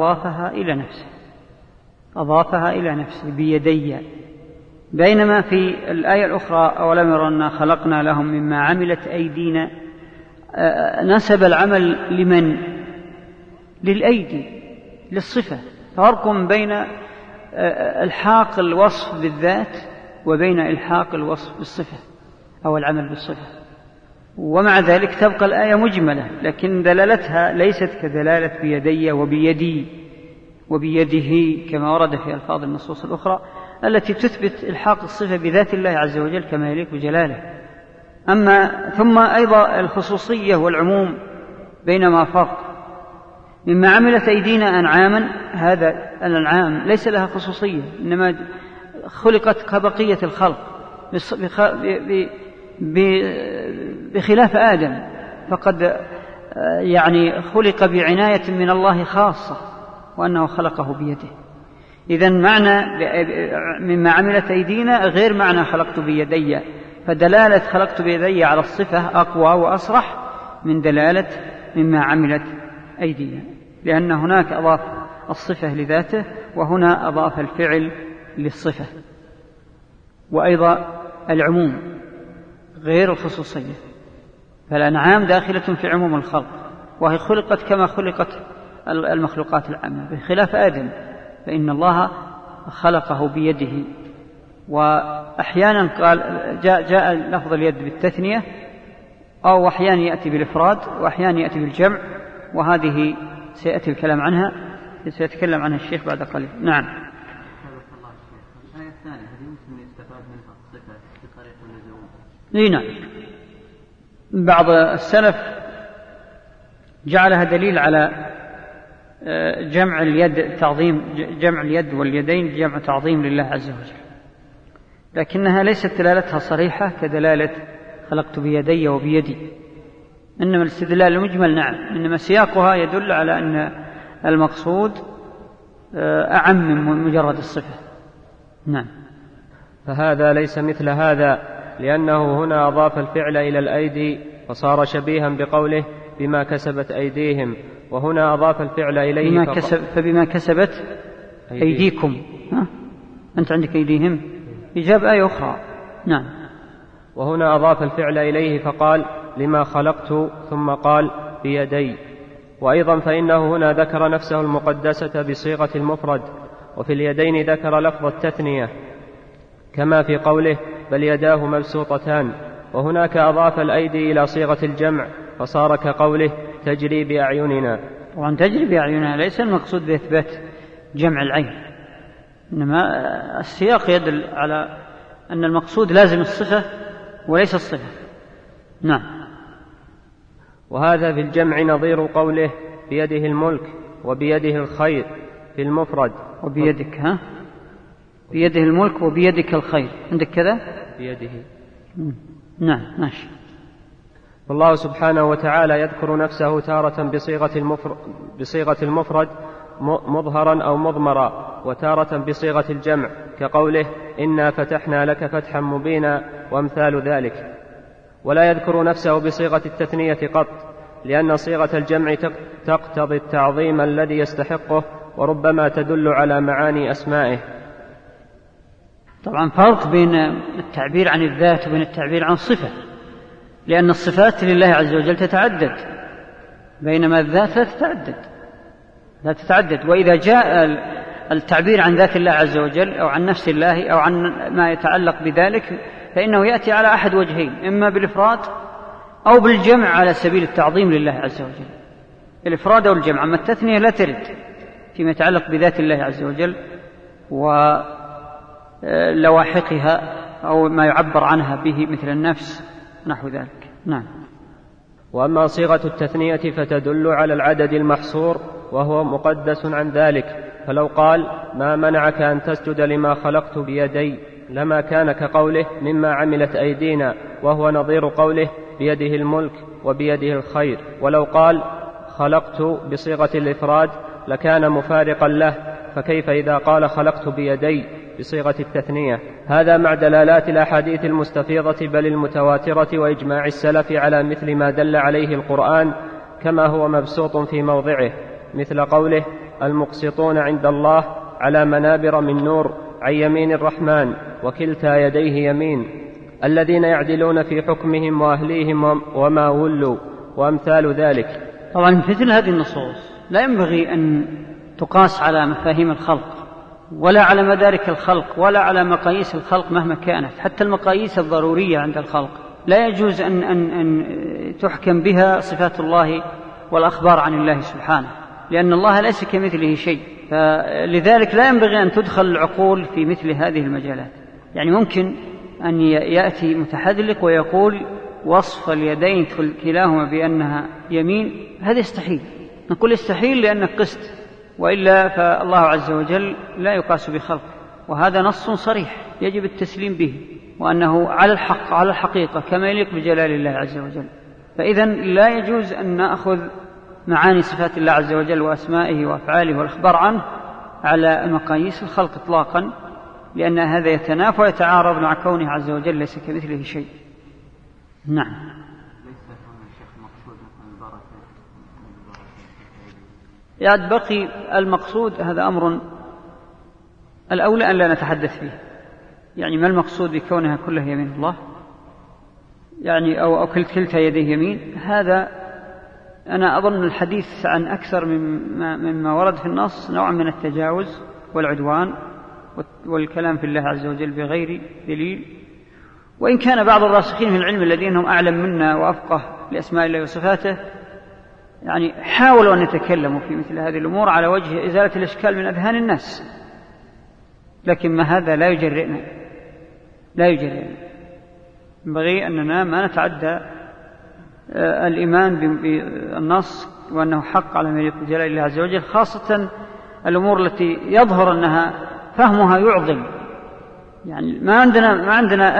أضافها إلى نفسه بيدي، بينما في الآية الأخرى أولم يروا أنا خلقنا لهم مما عملت أيدينا نسب العمل لمن؟ للأيدي، للصفة. فرق بين الحاق الوصف بالذات وبين الحاق الوصف بالصفة أو العمل بالصفة. ومع ذلك تبقى الآية مجملة، لكن دلالتها ليست كدلالة بيدي وبيدي وبيده كما ورد في ألفاظ النصوص الأخرى التي تثبت الحاق الصفة بذات الله عز وجل كما يليق بجلاله. ثم أيضا الخصوصية والعموم بينما فرق. مما عملت أيدينا أنعاما، هذا الأنعام ليس لها خصوصية، إنما خلقت كبقية الخلق بخلاف آدم، فقد يعني خلق بعناية من الله خاصة وأنه خلقه بيده. إذن معنى مما عملت أيدينا غير معنى خلقت بيدي، فدلالة خلقت بيدي على الصفة أقوى وأصرح من دلالة مما عملت أيدينا، لأن هناك أضاف الصفة لذاته وهنا أضاف الفعل للصفة. وأيضا العموم غير الخصوصية، فالأنعام داخلة في عموم الخلق، وهي خلقت كما خلقت المخلوقات العامة، بخلاف آدم فإن الله خلقه بيده. وأحيانا قال جاء لفظ اليد بالتثنية، أو أحيانا يأتي بالإفراد وأحيانا يأتي بالجمع، وهذه سيأتي الكلام عنها، سيتكلم عنها الشيخ بعد قليل. نعم. الآية الثانية هل يمكن الاستفاد منها الصفة بطريق اللزوم؟ نعم. بعض السلف جعلها دليل على جمع اليد تعظيم، جمع اليد واليدين جمع تعظيم لله عز وجل، لكنها ليست دلالتها صريحة كدلالة خلقت بيدي وبيدي، إنما الاستدلال المجمل نعم، إنما سياقها يدل على أن المقصود أعم من مجرد الصفة. نعم. فهذا ليس مثل هذا، لأنه هنا أضاف الفعل إلى الأيدي فصار شبيها بقوله بما كسبت أيديهم، وهنا أضاف الفعل إليه فبما كسبت أيديكم. أنت عندك أيديهم، إجاب آية أخرى. نعم. وهنا أضاف الفعل إليه فقال لما خلقت، ثم قال بيدي. وأيضا فإنه هنا ذكر نفسه المقدسة بصيغة المفرد، وفي اليدين ذكر لفظ التثنية كما في قوله بل يداه مبسوطتان، وهناك أضاف الأيدي إلى صيغة الجمع فصار كقوله تجري بأعيننا. طبعا تجري بأعيننا ليس المقصود بإثبات جمع العين، إنما السياق يدل على أن المقصود لازم الصفة وليس الصفة. نعم. وهذا في الجمع نظير قوله بيده الملك وبيده الخير في المفرد. وبيدك بيده الملك وبيدك الخير، عندك كذا بيده. نعم ماشي. والله سبحانه وتعالى يذكر نفسه تارة بصيغة المفرد مظهرا أو مضمرا، وتارة بصيغة الجمع كقوله إنا فتحنا لك فتحا مبينا وامثال ذلك، ولا يذكر نفسه بصيغة التثنية قط، لأن صيغة الجمع تقتضي التعظيم الذي يستحقه، وربما تدل على معاني أسمائه. طبعا فرق بين التعبير عن الذات وبين التعبير عن الصفة، لأن الصفات لله عز وجل تتعدد، بينما الذات لا تتعدد. وإذا جاء التعبير عن ذات الله عز وجل أو عن نفس الله أو عن ما يتعلق بذلك فإنه يأتي على أحد وجهين، إما بالإفراد أو بالجمع على سبيل التعظيم لله عز وجل، الإفراد أو الجمع. أما التثنية لا ترد فيما يتعلق بذات الله عز وجل ولواحقها أو ما يعبر عنها به مثل النفس نحو ذلك. نعم. وأما صيغة التثنية فتدل على العدد المحصور وهو مقدس عن ذلك، فلو قال ما منعك أن تسجد لما خلقت بيدي لما كان كقوله مما عملت أيدينا، وهو نظير قوله بيده الملك وبيده الخير. ولو قال خلقت بصيغة الإفراد لكان مفارقا له، فكيف إذا قال خلقت بيدي بصيغة التثنية؟ هذا مع دلالات الأحاديث المستفيضة بل المتواترة وإجماع السلف على مثل ما دل عليه القرآن، كما هو مبسوط في موضعه، مثل قوله المقسطون عند الله على منابر من نور عن يمين الرحمن وكلتا يديه يمين، الذين يعدلون في حكمهم وأهليهم وما ولوا، وأمثال ذلك. طبعا مثل هذه النصوص لا ينبغي أن تقاس على مفاهيم الخلق ولا على مدارك الخلق ولا على مقاييس الخلق مهما كانت، حتى المقاييس الضرورية عند الخلق لا يجوز أن تحكم بها صفات الله والأخبار عن الله سبحانه، لأن الله ليس كمثله شيء، فلذلك لا ينبغي أن تدخل العقول في مثل هذه المجالات. يعني ممكن أن يأتي متحذلق ويقول وصف اليدين كلاهما بأنها يمين، هذا يستحيل. نقول يستحيل لأنك قست، وإلا فالله عز وجل لا يقاس بخلق، وهذا نص صريح يجب التسليم به، وأنه على الحق على الحقيقة كما يليق بجلال الله عز وجل. فإذا لا يجوز أن نأخذ معاني صفات الله عز وجل وأسمائه وأفعاله والأخبار عنه على مقاييس الخلق إطلاقا، لأن هذا يتنافى ويتعارض مع كونه عز وجل ليس كمثله شيء. نعم. يعني بقي المقصود، هذا أمر الأولى أن لا نتحدث فيه. يعني ما المقصود بكونها كلها يمين الله، يعني أو كلتا يديه يمين؟ هذا أنا أظن الحديث عن أكثر مما ورد في النص نوع من التجاوز والعدوان والكلام في الله عز وجل بغير دليل. وإن كان بعض الراسخين في العلم الذين هم أعلم منا وأفقه لأسماء الله وصفاته يعني حاولوا أن يتكلموا في مثل هذه الأمور على وجه إزالة الإشكال من أذهان الناس، لكن ما هذا لا يجرئنا. ينبغي أننا ما نتعدى الإيمان بالنص وأنه حق على ما يليق بجلال الله عز وجل، خاصة الأمور التي يظهر أنها فهمها يعضل. يعني ما عندنا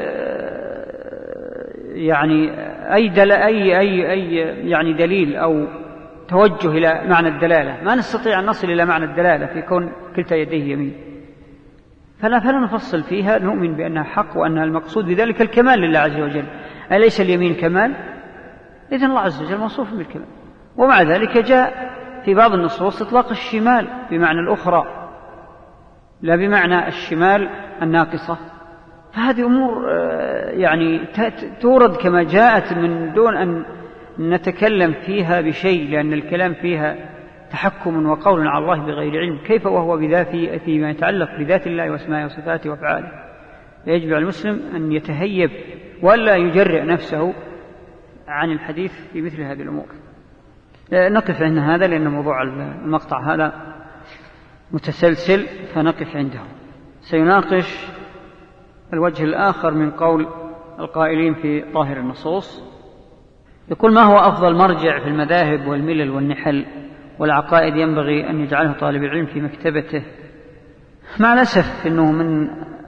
أي دليل أو توجه إلى معنى الدلالة، ما نستطيع أن نصل إلى معنى الدلالة في كون كلتا يديه يمين، فلا نفصل فيها، نؤمن بأنها حق وأن المقصود بذلك الكمال لله عز وجل. أليس اليمين كمال؟ إذن الله عز وجل موصوف بالكمال. ومع ذلك جاء في بعض النصوص إطلاق الشمال بمعنى الأخرى لا بمعنى الشمال الناقصة، فهذه أمور يعني تورد كما جاءت من دون أن نتكلم فيها بشيء، لأن الكلام فيها تحكم وقول على الله بغير علم، كيف وهو بذاته فيما يتعلق بذات الله واسمائه وصفاته وأفعاله. يجب على المسلم أن يتهيب ولا يجرئ نفسه عن الحديث في مثل هذه الأمور. نقف عند هذا لأن موضوع المقطع هذا متسلسل، فنقف عنده. سيناقش الوجه الآخر من قول القائلين في ظاهر النصوص. يقول ما هو أفضل مرجع في المذاهب والملل والنحل والعقائد ينبغي أن يجعله طالب العلم في مكتبته؟ مع الأسف أنه من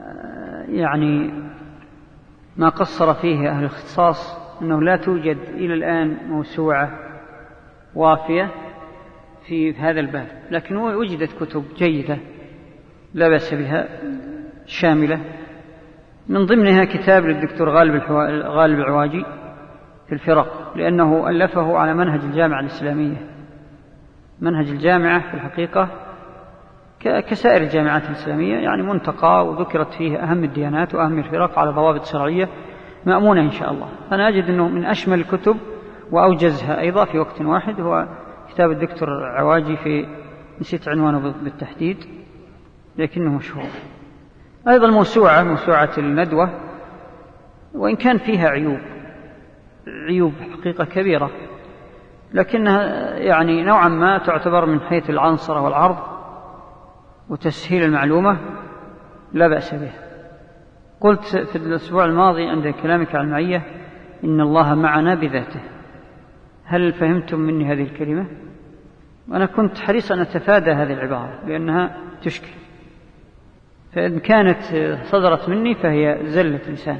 ما قصر فيه أهل الاختصاص أنه لا توجد إلى الآن موسوعة وافية في هذا الباب، لكن وجدت كتب جيدة لا بأس بها شاملة، من ضمنها كتاب للدكتور غالب العواجي في الفرق، لأنه ألفه على منهج الجامعة الإسلامية. منهج الجامعة في الحقيقة كسائر الجامعات الإسلامية يعني منتقى، وذكرت فيه أهم الديانات وأهم الفرق على ضوابط شرعية مأمونة إن شاء الله. أنا أجد أنه من أشمل الكتب وأوجزها أيضا في وقت واحد هو كتاب الدكتور عواجي في نسيت عنوانه بالتحديد لكنه مشهور. أيضا موسوعة الندوة، وإن كان فيها عيوب حقيقة كبيرة، لكنها نوعا ما تعتبر من حيث العنصرة والعرض وتسهيل المعلومة لا بأس به. قلت في الأسبوع الماضي عند كلامك عن المعية إن الله معنا بذاته، هل فهمتم مني هذه الكلمة؟ وأنا كنت حريص أن أتفادى هذه العبارة لأنها تشكل، فإن كانت صدرت مني فهي زلة لسان،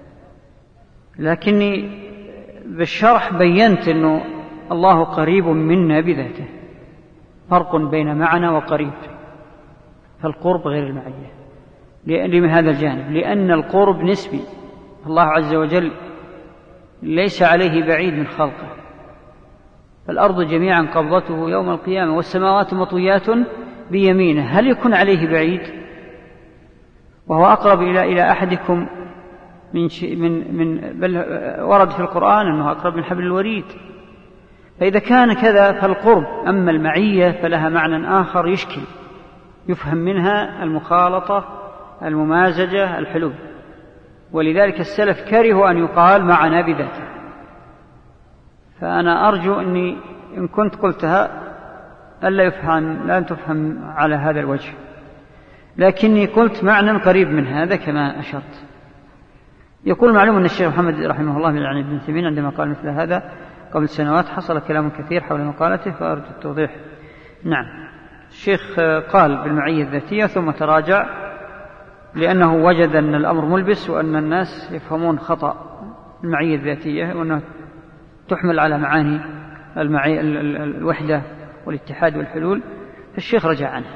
لكني بالشرح بينت أنه الله قريب منا بذاته، فرق بين معنا وقريب، فالقرب غير المعية من هذا الجانب، لأن القرب نسبي، الله عز وجل ليس عليه بعيد من خلقه، فالأرض جميعا قبضته يوم القيامة والسماوات مطويات بيمينه، هل يكون عليه بعيد؟ وهو أقرب إلى أحدكم من بل ورد في القرآن أنه أقرب من حبل الوريد، فإذا كان كذا فالقرب. أما المعية فلها معنى آخر يشكل، يفهم منها المخالطة، الممازجة، الحلول، ولذلك السلف كرهوا أن يقال معنا بذاته. فأنا أرجو أني إن كنت قلتها لا تفهم على هذا الوجه، لكني قلت معنى قريب من هذا كما أشرت. يقول معلوم أن الشيخ محمد رحمه الله يعني ابن تيمية عندما قال مثل هذا قبل سنوات حصل كلام كثير حول مقالته، فأرجو التوضيح. نعم، الشيخ قال بالمعية الذاتية ثم تراجع لأنه وجد أن الأمر ملبس وأن الناس يفهمون خطأ المعية الذاتية، وأنه تحمل على معاني الوحدة والاتحاد والحلول، فالشيخ رجع عنه.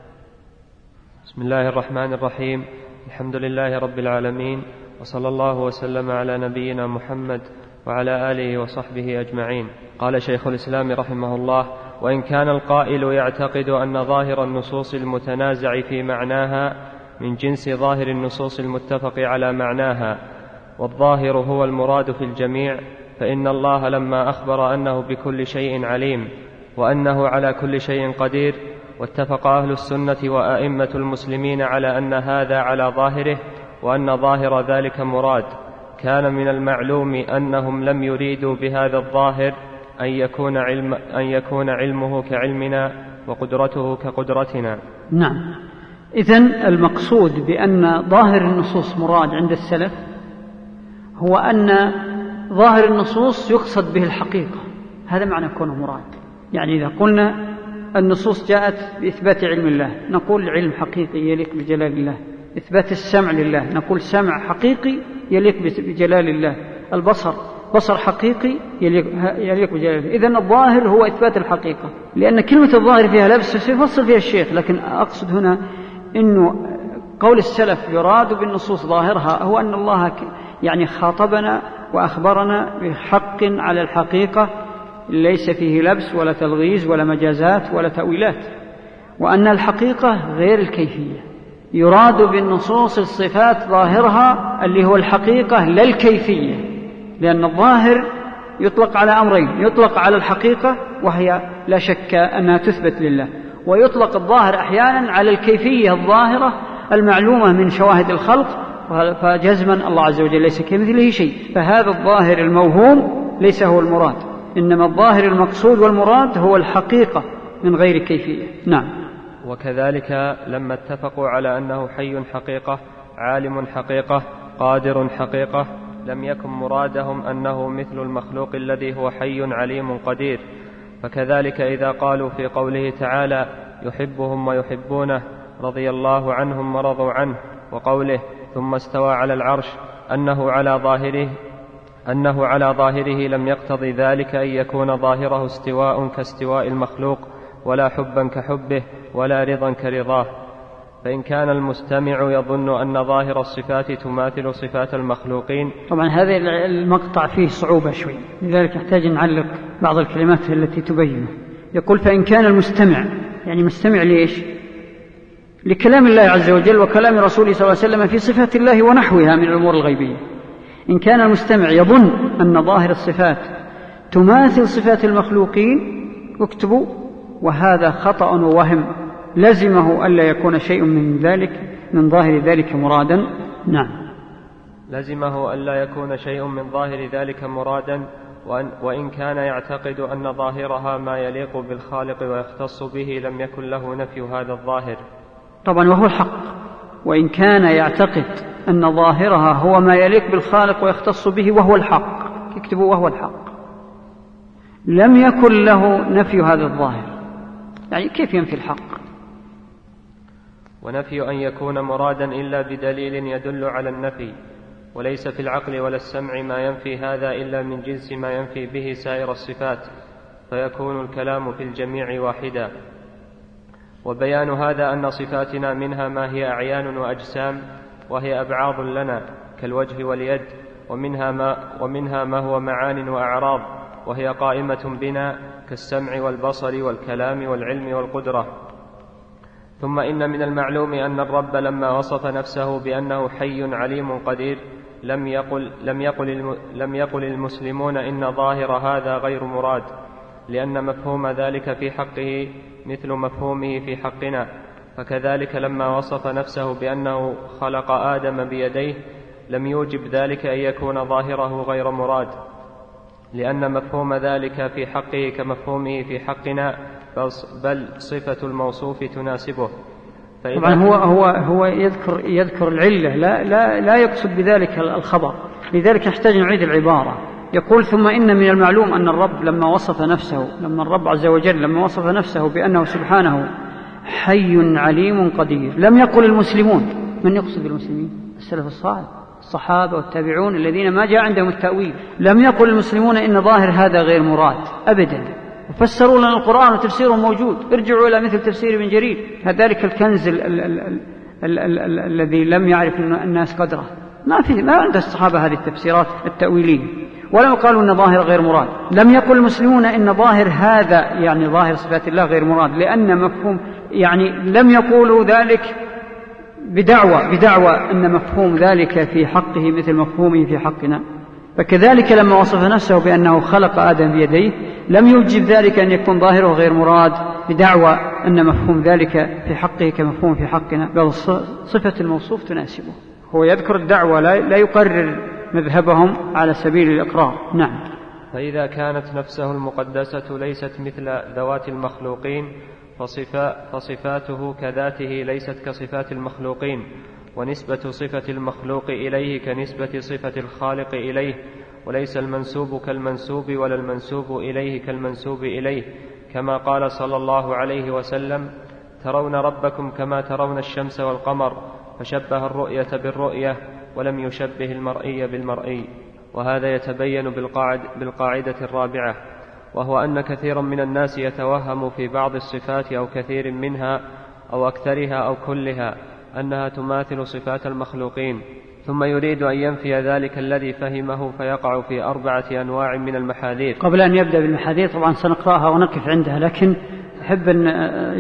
بسم الله الرحمن الرحيم، الحمد لله رب العالمين، وصلى الله وسلم على نبينا محمد وعلى آله وصحبه أجمعين. قال شيخ الإسلام رحمه الله: وإن كان القائل يعتقد أن ظاهر النصوص المتنازع في معناها من جنس ظاهر النصوص المتفق على معناها، والظاهر هو المراد في الجميع، فإن الله لما أخبر أنه بكل شيء عليم وأنه على كل شيء قدير، واتفق أهل السنة وأئمة المسلمين على أن هذا على ظاهره وأن ظاهر ذلك مراد، كان من المعلوم أنهم لم يريدوا بهذا الظاهر أن يكون علمه كعلمنا وقدرته كقدرتنا. نعم، إذن المقصود بأن ظاهر النصوص مراد عند السلف هو أن ظاهر النصوص يقصد به الحقيقة، هذا معنى كونه مراد. يعني إذا قلنا النصوص جاءت بإثبات علم الله نقول علم حقيقي يليق بجلال الله، إثبات السمع لله نقول سمع حقيقي يليق بجلال الله، البصر بصر حقيقي يليق بجلال الله. إذن الظاهر هو إثبات الحقيقة، لأن كلمة الظاهر فيها لبس سيفصل فيها الشيخ، لكن أقصد هنا أنه قول السلف يراد بالنصوص ظاهرها هو أن الله يعني خاطبنا وأخبرنا بحق على الحقيقة ليس فيه لبس ولا تلغيز ولا مجازات ولا تأويلات، وأن الحقيقة غير الكيفية. يراد بالنصوص الصفات ظاهرها اللي هو الحقيقة لا الكيفية، لأن الظاهر يطلق على أمرين: يطلق على الحقيقة وهي لا شك أنها تثبت لله، ويطلق الظاهر أحيانا على الكيفية الظاهرة المعلومة من شواهد الخلق، فجزما الله عز وجل ليس كمثله شيء، فهذا الظاهر الموهوم ليس هو المراد، إنما الظاهر المقصود والمراد هو الحقيقة من غير كيفية. نعم. وكذلك لما اتفقوا على أنه حي حقيقة، عالم حقيقة، قادر حقيقة، لم يكن مرادهم أنه مثل المخلوق الذي هو حي عليم قدير. فكذلك إذا قالوا في قوله تعالى: يحبهم ويحبونه، رضي الله عنهم ورضوا عنه، وقوله: ثم استوى على العرش، أنه على ظاهره لم يقتضي ذلك أن يكون ظاهره استواء كاستواء المخلوق، ولا حبا كحبه، ولا رضا كرضاه. فإن كان المستمع يظن أن ظاهر الصفات تماثل صفات المخلوقين. طبعا هذا المقطع فيه صعوبة شوي، لذلك يحتاج نعلق بعض الكلمات التي تبينه. يقول: فإن كان المستمع، يعني مستمع ليش؟ لكلام الله عز وجل وكلام رسوله صلى الله عليه وسلم في صفات الله ونحوها من الأمور الغيبية. إن كان المستمع يظن أن ظاهر الصفات تماثل صفات المخلوقين اكتبوا، وهذا خطأ ووهم، لزمه ألا يكون شيء من ظاهر ذلك مرادا. نعم، لزمه ألا يكون شيء من ظاهر ذلك مرادا، وإن كان يعتقد أن ظاهرها ما يليق بالخالق ويختص به لم يكن له نفي هذا الظاهر. طبعا وهو الحق، وإن كان يعتقد أن ظاهرها هو ما يليق بالخالق ويختص به وهو الحق، يكتبوا وهو الحق، لم يكن له نفي هذا الظاهر. يعني كيف ينفي الحق؟ ونفي أن يكون مرادا إلا بدليل يدل على النفي، وليس في العقل ولا السمع ما ينفي هذا إلا من جنس ما ينفي به سائر الصفات، فيكون الكلام في الجميع واحدا. وبيان هذا أن صفاتنا منها ما هي أعيان وأجسام وهي أبعاض لنا كالوجه واليد، ومنها ما هو معان وأعراض وهي قائمة بنا كالسمع والبصر والكلام والعلم والقدرة. ثم إن من المعلوم أن الرب لما وصف نفسه بأنه حي عليم قدير لم يقل المسلمون إن ظاهر هذا غير مراد، لأن مفهوم ذلك في حقه مثل مفهومه في حقنا. فكذلك لما وصف نفسه بأنه خلق آدم بيديه لم يوجب ذلك أن يكون ظاهره غير مراد، لأن مفهوم ذلك في حقه كمفهومه في حقنا، بل صفة الموصوف تناسبه. طبعا هو يذكر العلة، لا يقصد بذلك الخبر، لذلك يحتاج نعيد العبارة. يقول ثم إن من المعلوم أن الرب لما الرب عز وجل لما وصف نفسه بأنه سبحانه حي عليم قدير، لم يقل المسلمون. من يقصد المسلمين؟ السلف الصالح، الصحابة والتابعون الذين ما جاء عندهم التأويل. لم يقل المسلمون إن ظاهر هذا غير مراد أبدا، وفسروا لنا القرآن وتفسيره موجود. ارجعوا إلى مثل تفسير ابن جرير، ذلك الكنز الذي لم يعرف الناس قدره. ما عند الصحابة هذه التفسيرات التأويلية، ولم قالوا إن ظاهر غير مراد. لم يقل المسلمون إن ظاهر هذا يعني ظاهر صفات الله غير مراد، لأن مفهوم يعني لم يقولوا ذلك بدعوى أن مفهوم ذلك في حقه مثل مفهومه في حقنا. فكذلك لما وصف نفسه بأنه خلق آدم بيديه لم يوجب ذلك أن يكون ظاهره غير مراد بدعوى أن مفهوم ذلك في حقه كمفهوم في حقنا، بل صفة الموصوف تناسبه. هو يذكر الدعوة، لا يقرر مذهبهم على سبيل الإقرار. نعم. فإذا كانت نفسه المقدسة ليست مثل ذوات المخلوقين فصفاته كذاته ليست كصفات المخلوقين، ونسبة صفة المخلوق إليه كنسبة صفة الخالق إليه، وليس المنسوب كالمنسوب ولا المنسوب إليه كالمنسوب إليه، كما قال صلى الله عليه وسلم: ترون ربكم كما ترون الشمس والقمر، فشبه الرؤية بالرؤية ولم يشبه المرئي بالمرئي. وهذا يتبين بالقاعدة الرابعة، وهو أن كثيرا من الناس يتوهم في بعض الصفات أو كثير منها أو أكثرها أو كلها أنها تماثل صفات المخلوقين، ثم يريد أن ينفي ذلك الذي فهمه فيقع في 4 أنواع من المحاذير. قبل أن يبدأ بالمحاذير طبعا سنقرأها ونقف عندها، لكن أحب أن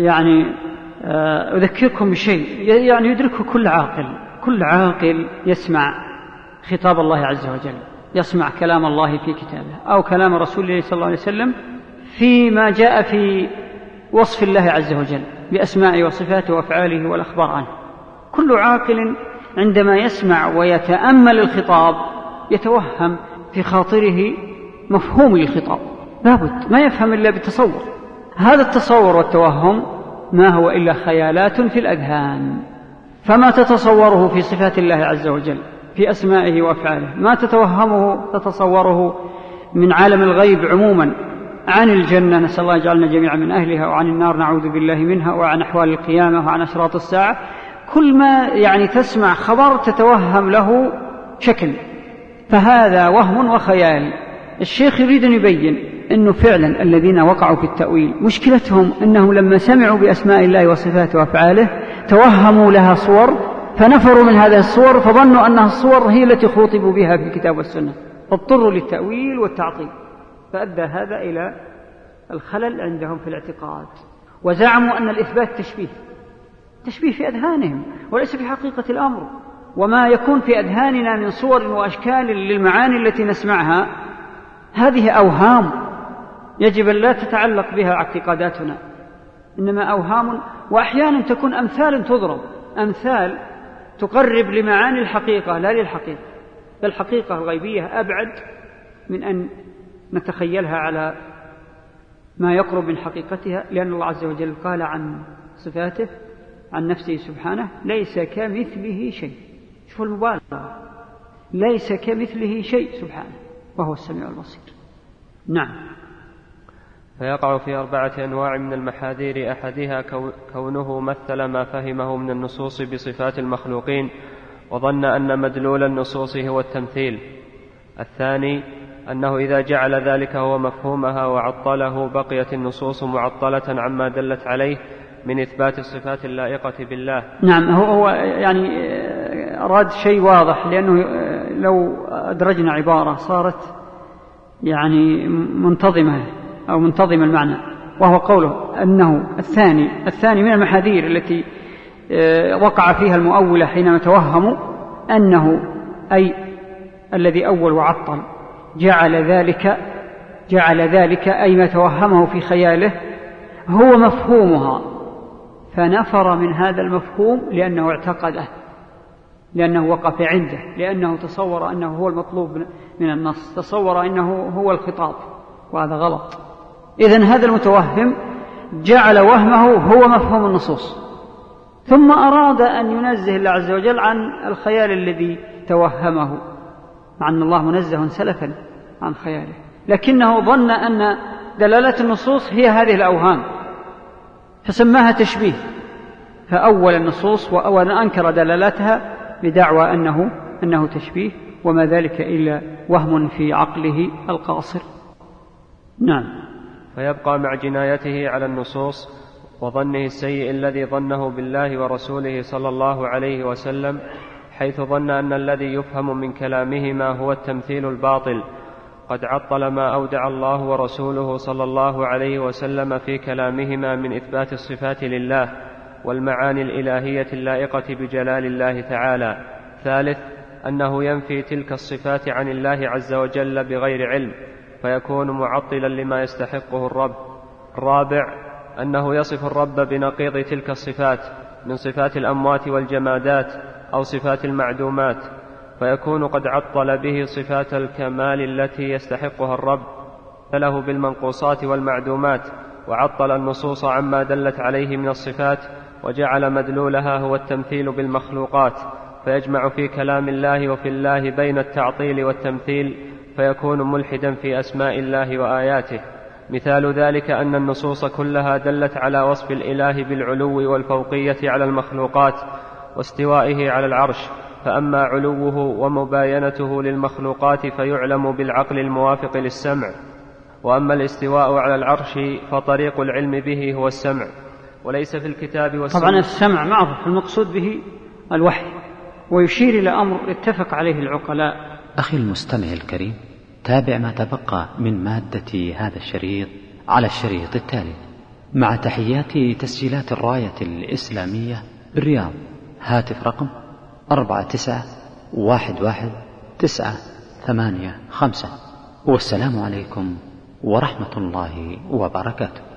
أذكركم بشيء يعني يدركه كل عاقل يسمع خطاب الله عز وجل، يسمع كلام الله في كتابه أو كلام رسول الله صلى الله عليه وسلم فيما جاء في وصف الله عز وجل بأسمائه وصفاته وأفعاله والأخبار عنه. كل عاقل عندما يسمع ويتأمل الخطاب يتوهم في خاطره مفهوم الخطاب، لابد ما يفهم إلا بالتصور. هذا التصور والتوهم ما هو إلا خيالات في الأذهان، فما تتصوره في صفات الله عز وجل في أسمائه وأفعاله ما تتصوره من عالم الغيب عموما عن الجنة، نسأل الله يجعلنا جميعا من أهلها، وعن النار نعوذ بالله منها، وعن أحوال القيامة، وعن أشراط الساعة. كل ما يعني تسمع خبر تتوهم له شكل، فهذا وهم وخيال. الشيخ يريد أن يبين أنه فعلا الذين وقعوا في التأويل مشكلتهم أنهم لما سمعوا بأسماء الله وصفاته وأفعاله توهموا لها صور، فنفروا من هذه الصور، فظنوا أنها الصور هي التي خوطبوا بها في الكتاب والسنة، فاضطروا للتأويل والتعطيل، فأدى هذا إلى الخلل عندهم في الاعتقاد. وزعموا أن الإثبات تشبيه في أذهانهم وليس في حقيقة الأمر. وما يكون في أذهاننا من صور وأشكال للمعاني التي نسمعها هذه أوهام يجب أن لا تتعلق بها اعتقاداتنا، إنما أوهام، وأحيانا تكون أمثال تضرب، أمثال تقرب لمعاني الحقيقة لا للحقيقة، فالحقيقة الغيبية أبعد من أن نتخيلها على ما يقرب من حقيقتها، لأن الله عز وجل قال عن صفاته عن نفسه سبحانه: ليس كمثله شيء. صفة المبالغة، ليس كمثله شيء سبحانه وهو السميع البصير. نعم. فيقع في 4 أنواع من المحاذير، أحدها كونه مثل ما فهمه من النصوص بصفات المخلوقين وظن أن مدلول النصوص هو التمثيل. الثاني أنه إذا جعل ذلك هو مفهومها وعطله بقيت النصوص معطلة عما دلت عليه من إثبات الصفات اللائقة بالله. نعم، هو يعني أراد شيء واضح، لأنه لو أدرجنا عبارة صارت يعني منتظمة أو منتظم المعنى، وهو قوله أنه الثاني من المحاذير التي وقع فيها المؤولة حينما توهموا أنه أي الذي أول وعطل جعل ذلك أي ما توهمه في خياله هو مفهومها، فنفر من هذا المفهوم لأنه اعتقده، لأنه وقف عنده، لأنه تصور أنه هو المطلوب من النص، تصور أنه هو الخطاب، وهذا غلط. إذن هذا المتوهم جعل وهمه هو مفهوم النصوص، ثم أراد أن ينزه الله عز وجل عن الخيال الذي توهمه، مع أن الله منزه سلفا عن خياله، لكنه ظن أن دلالات النصوص هي هذه الأوهام فسماها تشبيه، فأول النصوص وأنكر دلالاتها بدعوى أنه تشبيه، وما ذلك إلا وهم في عقله القاصر. نعم. فيبقى مع جنايته على النصوص وظنه السيء الذي ظنه بالله ورسوله صلى الله عليه وسلم، حيث ظن أن الذي يفهم من كلامهما هو التمثيل الباطل، قد عطل ما أودع الله ورسوله صلى الله عليه وسلم في كلامهما من إثبات الصفات لله والمعاني الإلهية اللائقة بجلال الله تعالى. ثالث أنه ينفي تلك الصفات عن الله عز وجل بغير علم، فيكون معطلا لما يستحقه الرب. الرابع أنه يصف الرب بنقيض تلك الصفات من صفات الأموات والجمادات أو صفات المعدومات، فيكون قد عطل به صفات الكمال التي يستحقها الرب له بالمنقوصات والمعدومات، وعطل النصوص عما دلت عليه من الصفات، وجعل مدلولها هو التمثيل بالمخلوقات، فيجمع في كلام الله وفي الله بين التعطيل والتمثيل، فيكون ملحدا في أسماء الله وآياته. مثال ذلك أن النصوص كلها دلت على وصف الإله بالعلو والفوقية على المخلوقات واستوائه على العرش، فأما علوه ومباينته للمخلوقات فيعلم بالعقل الموافق للسمع، وأما الاستواء على العرش فطريق العلم به هو السمع، وليس في الكتاب والسنة. طبعا السمع معروف، المقصود به الوحي، ويشير إلى أمر اتفق عليه العقلاء. أخي المستمع الكريم، تابع ما تبقى من مادة هذا الشريط على الشريط التالي، مع تحيات تسجيلات الراية الإسلامية بالرياض. هاتف رقم 49111985. والسلام عليكم ورحمة الله وبركاته.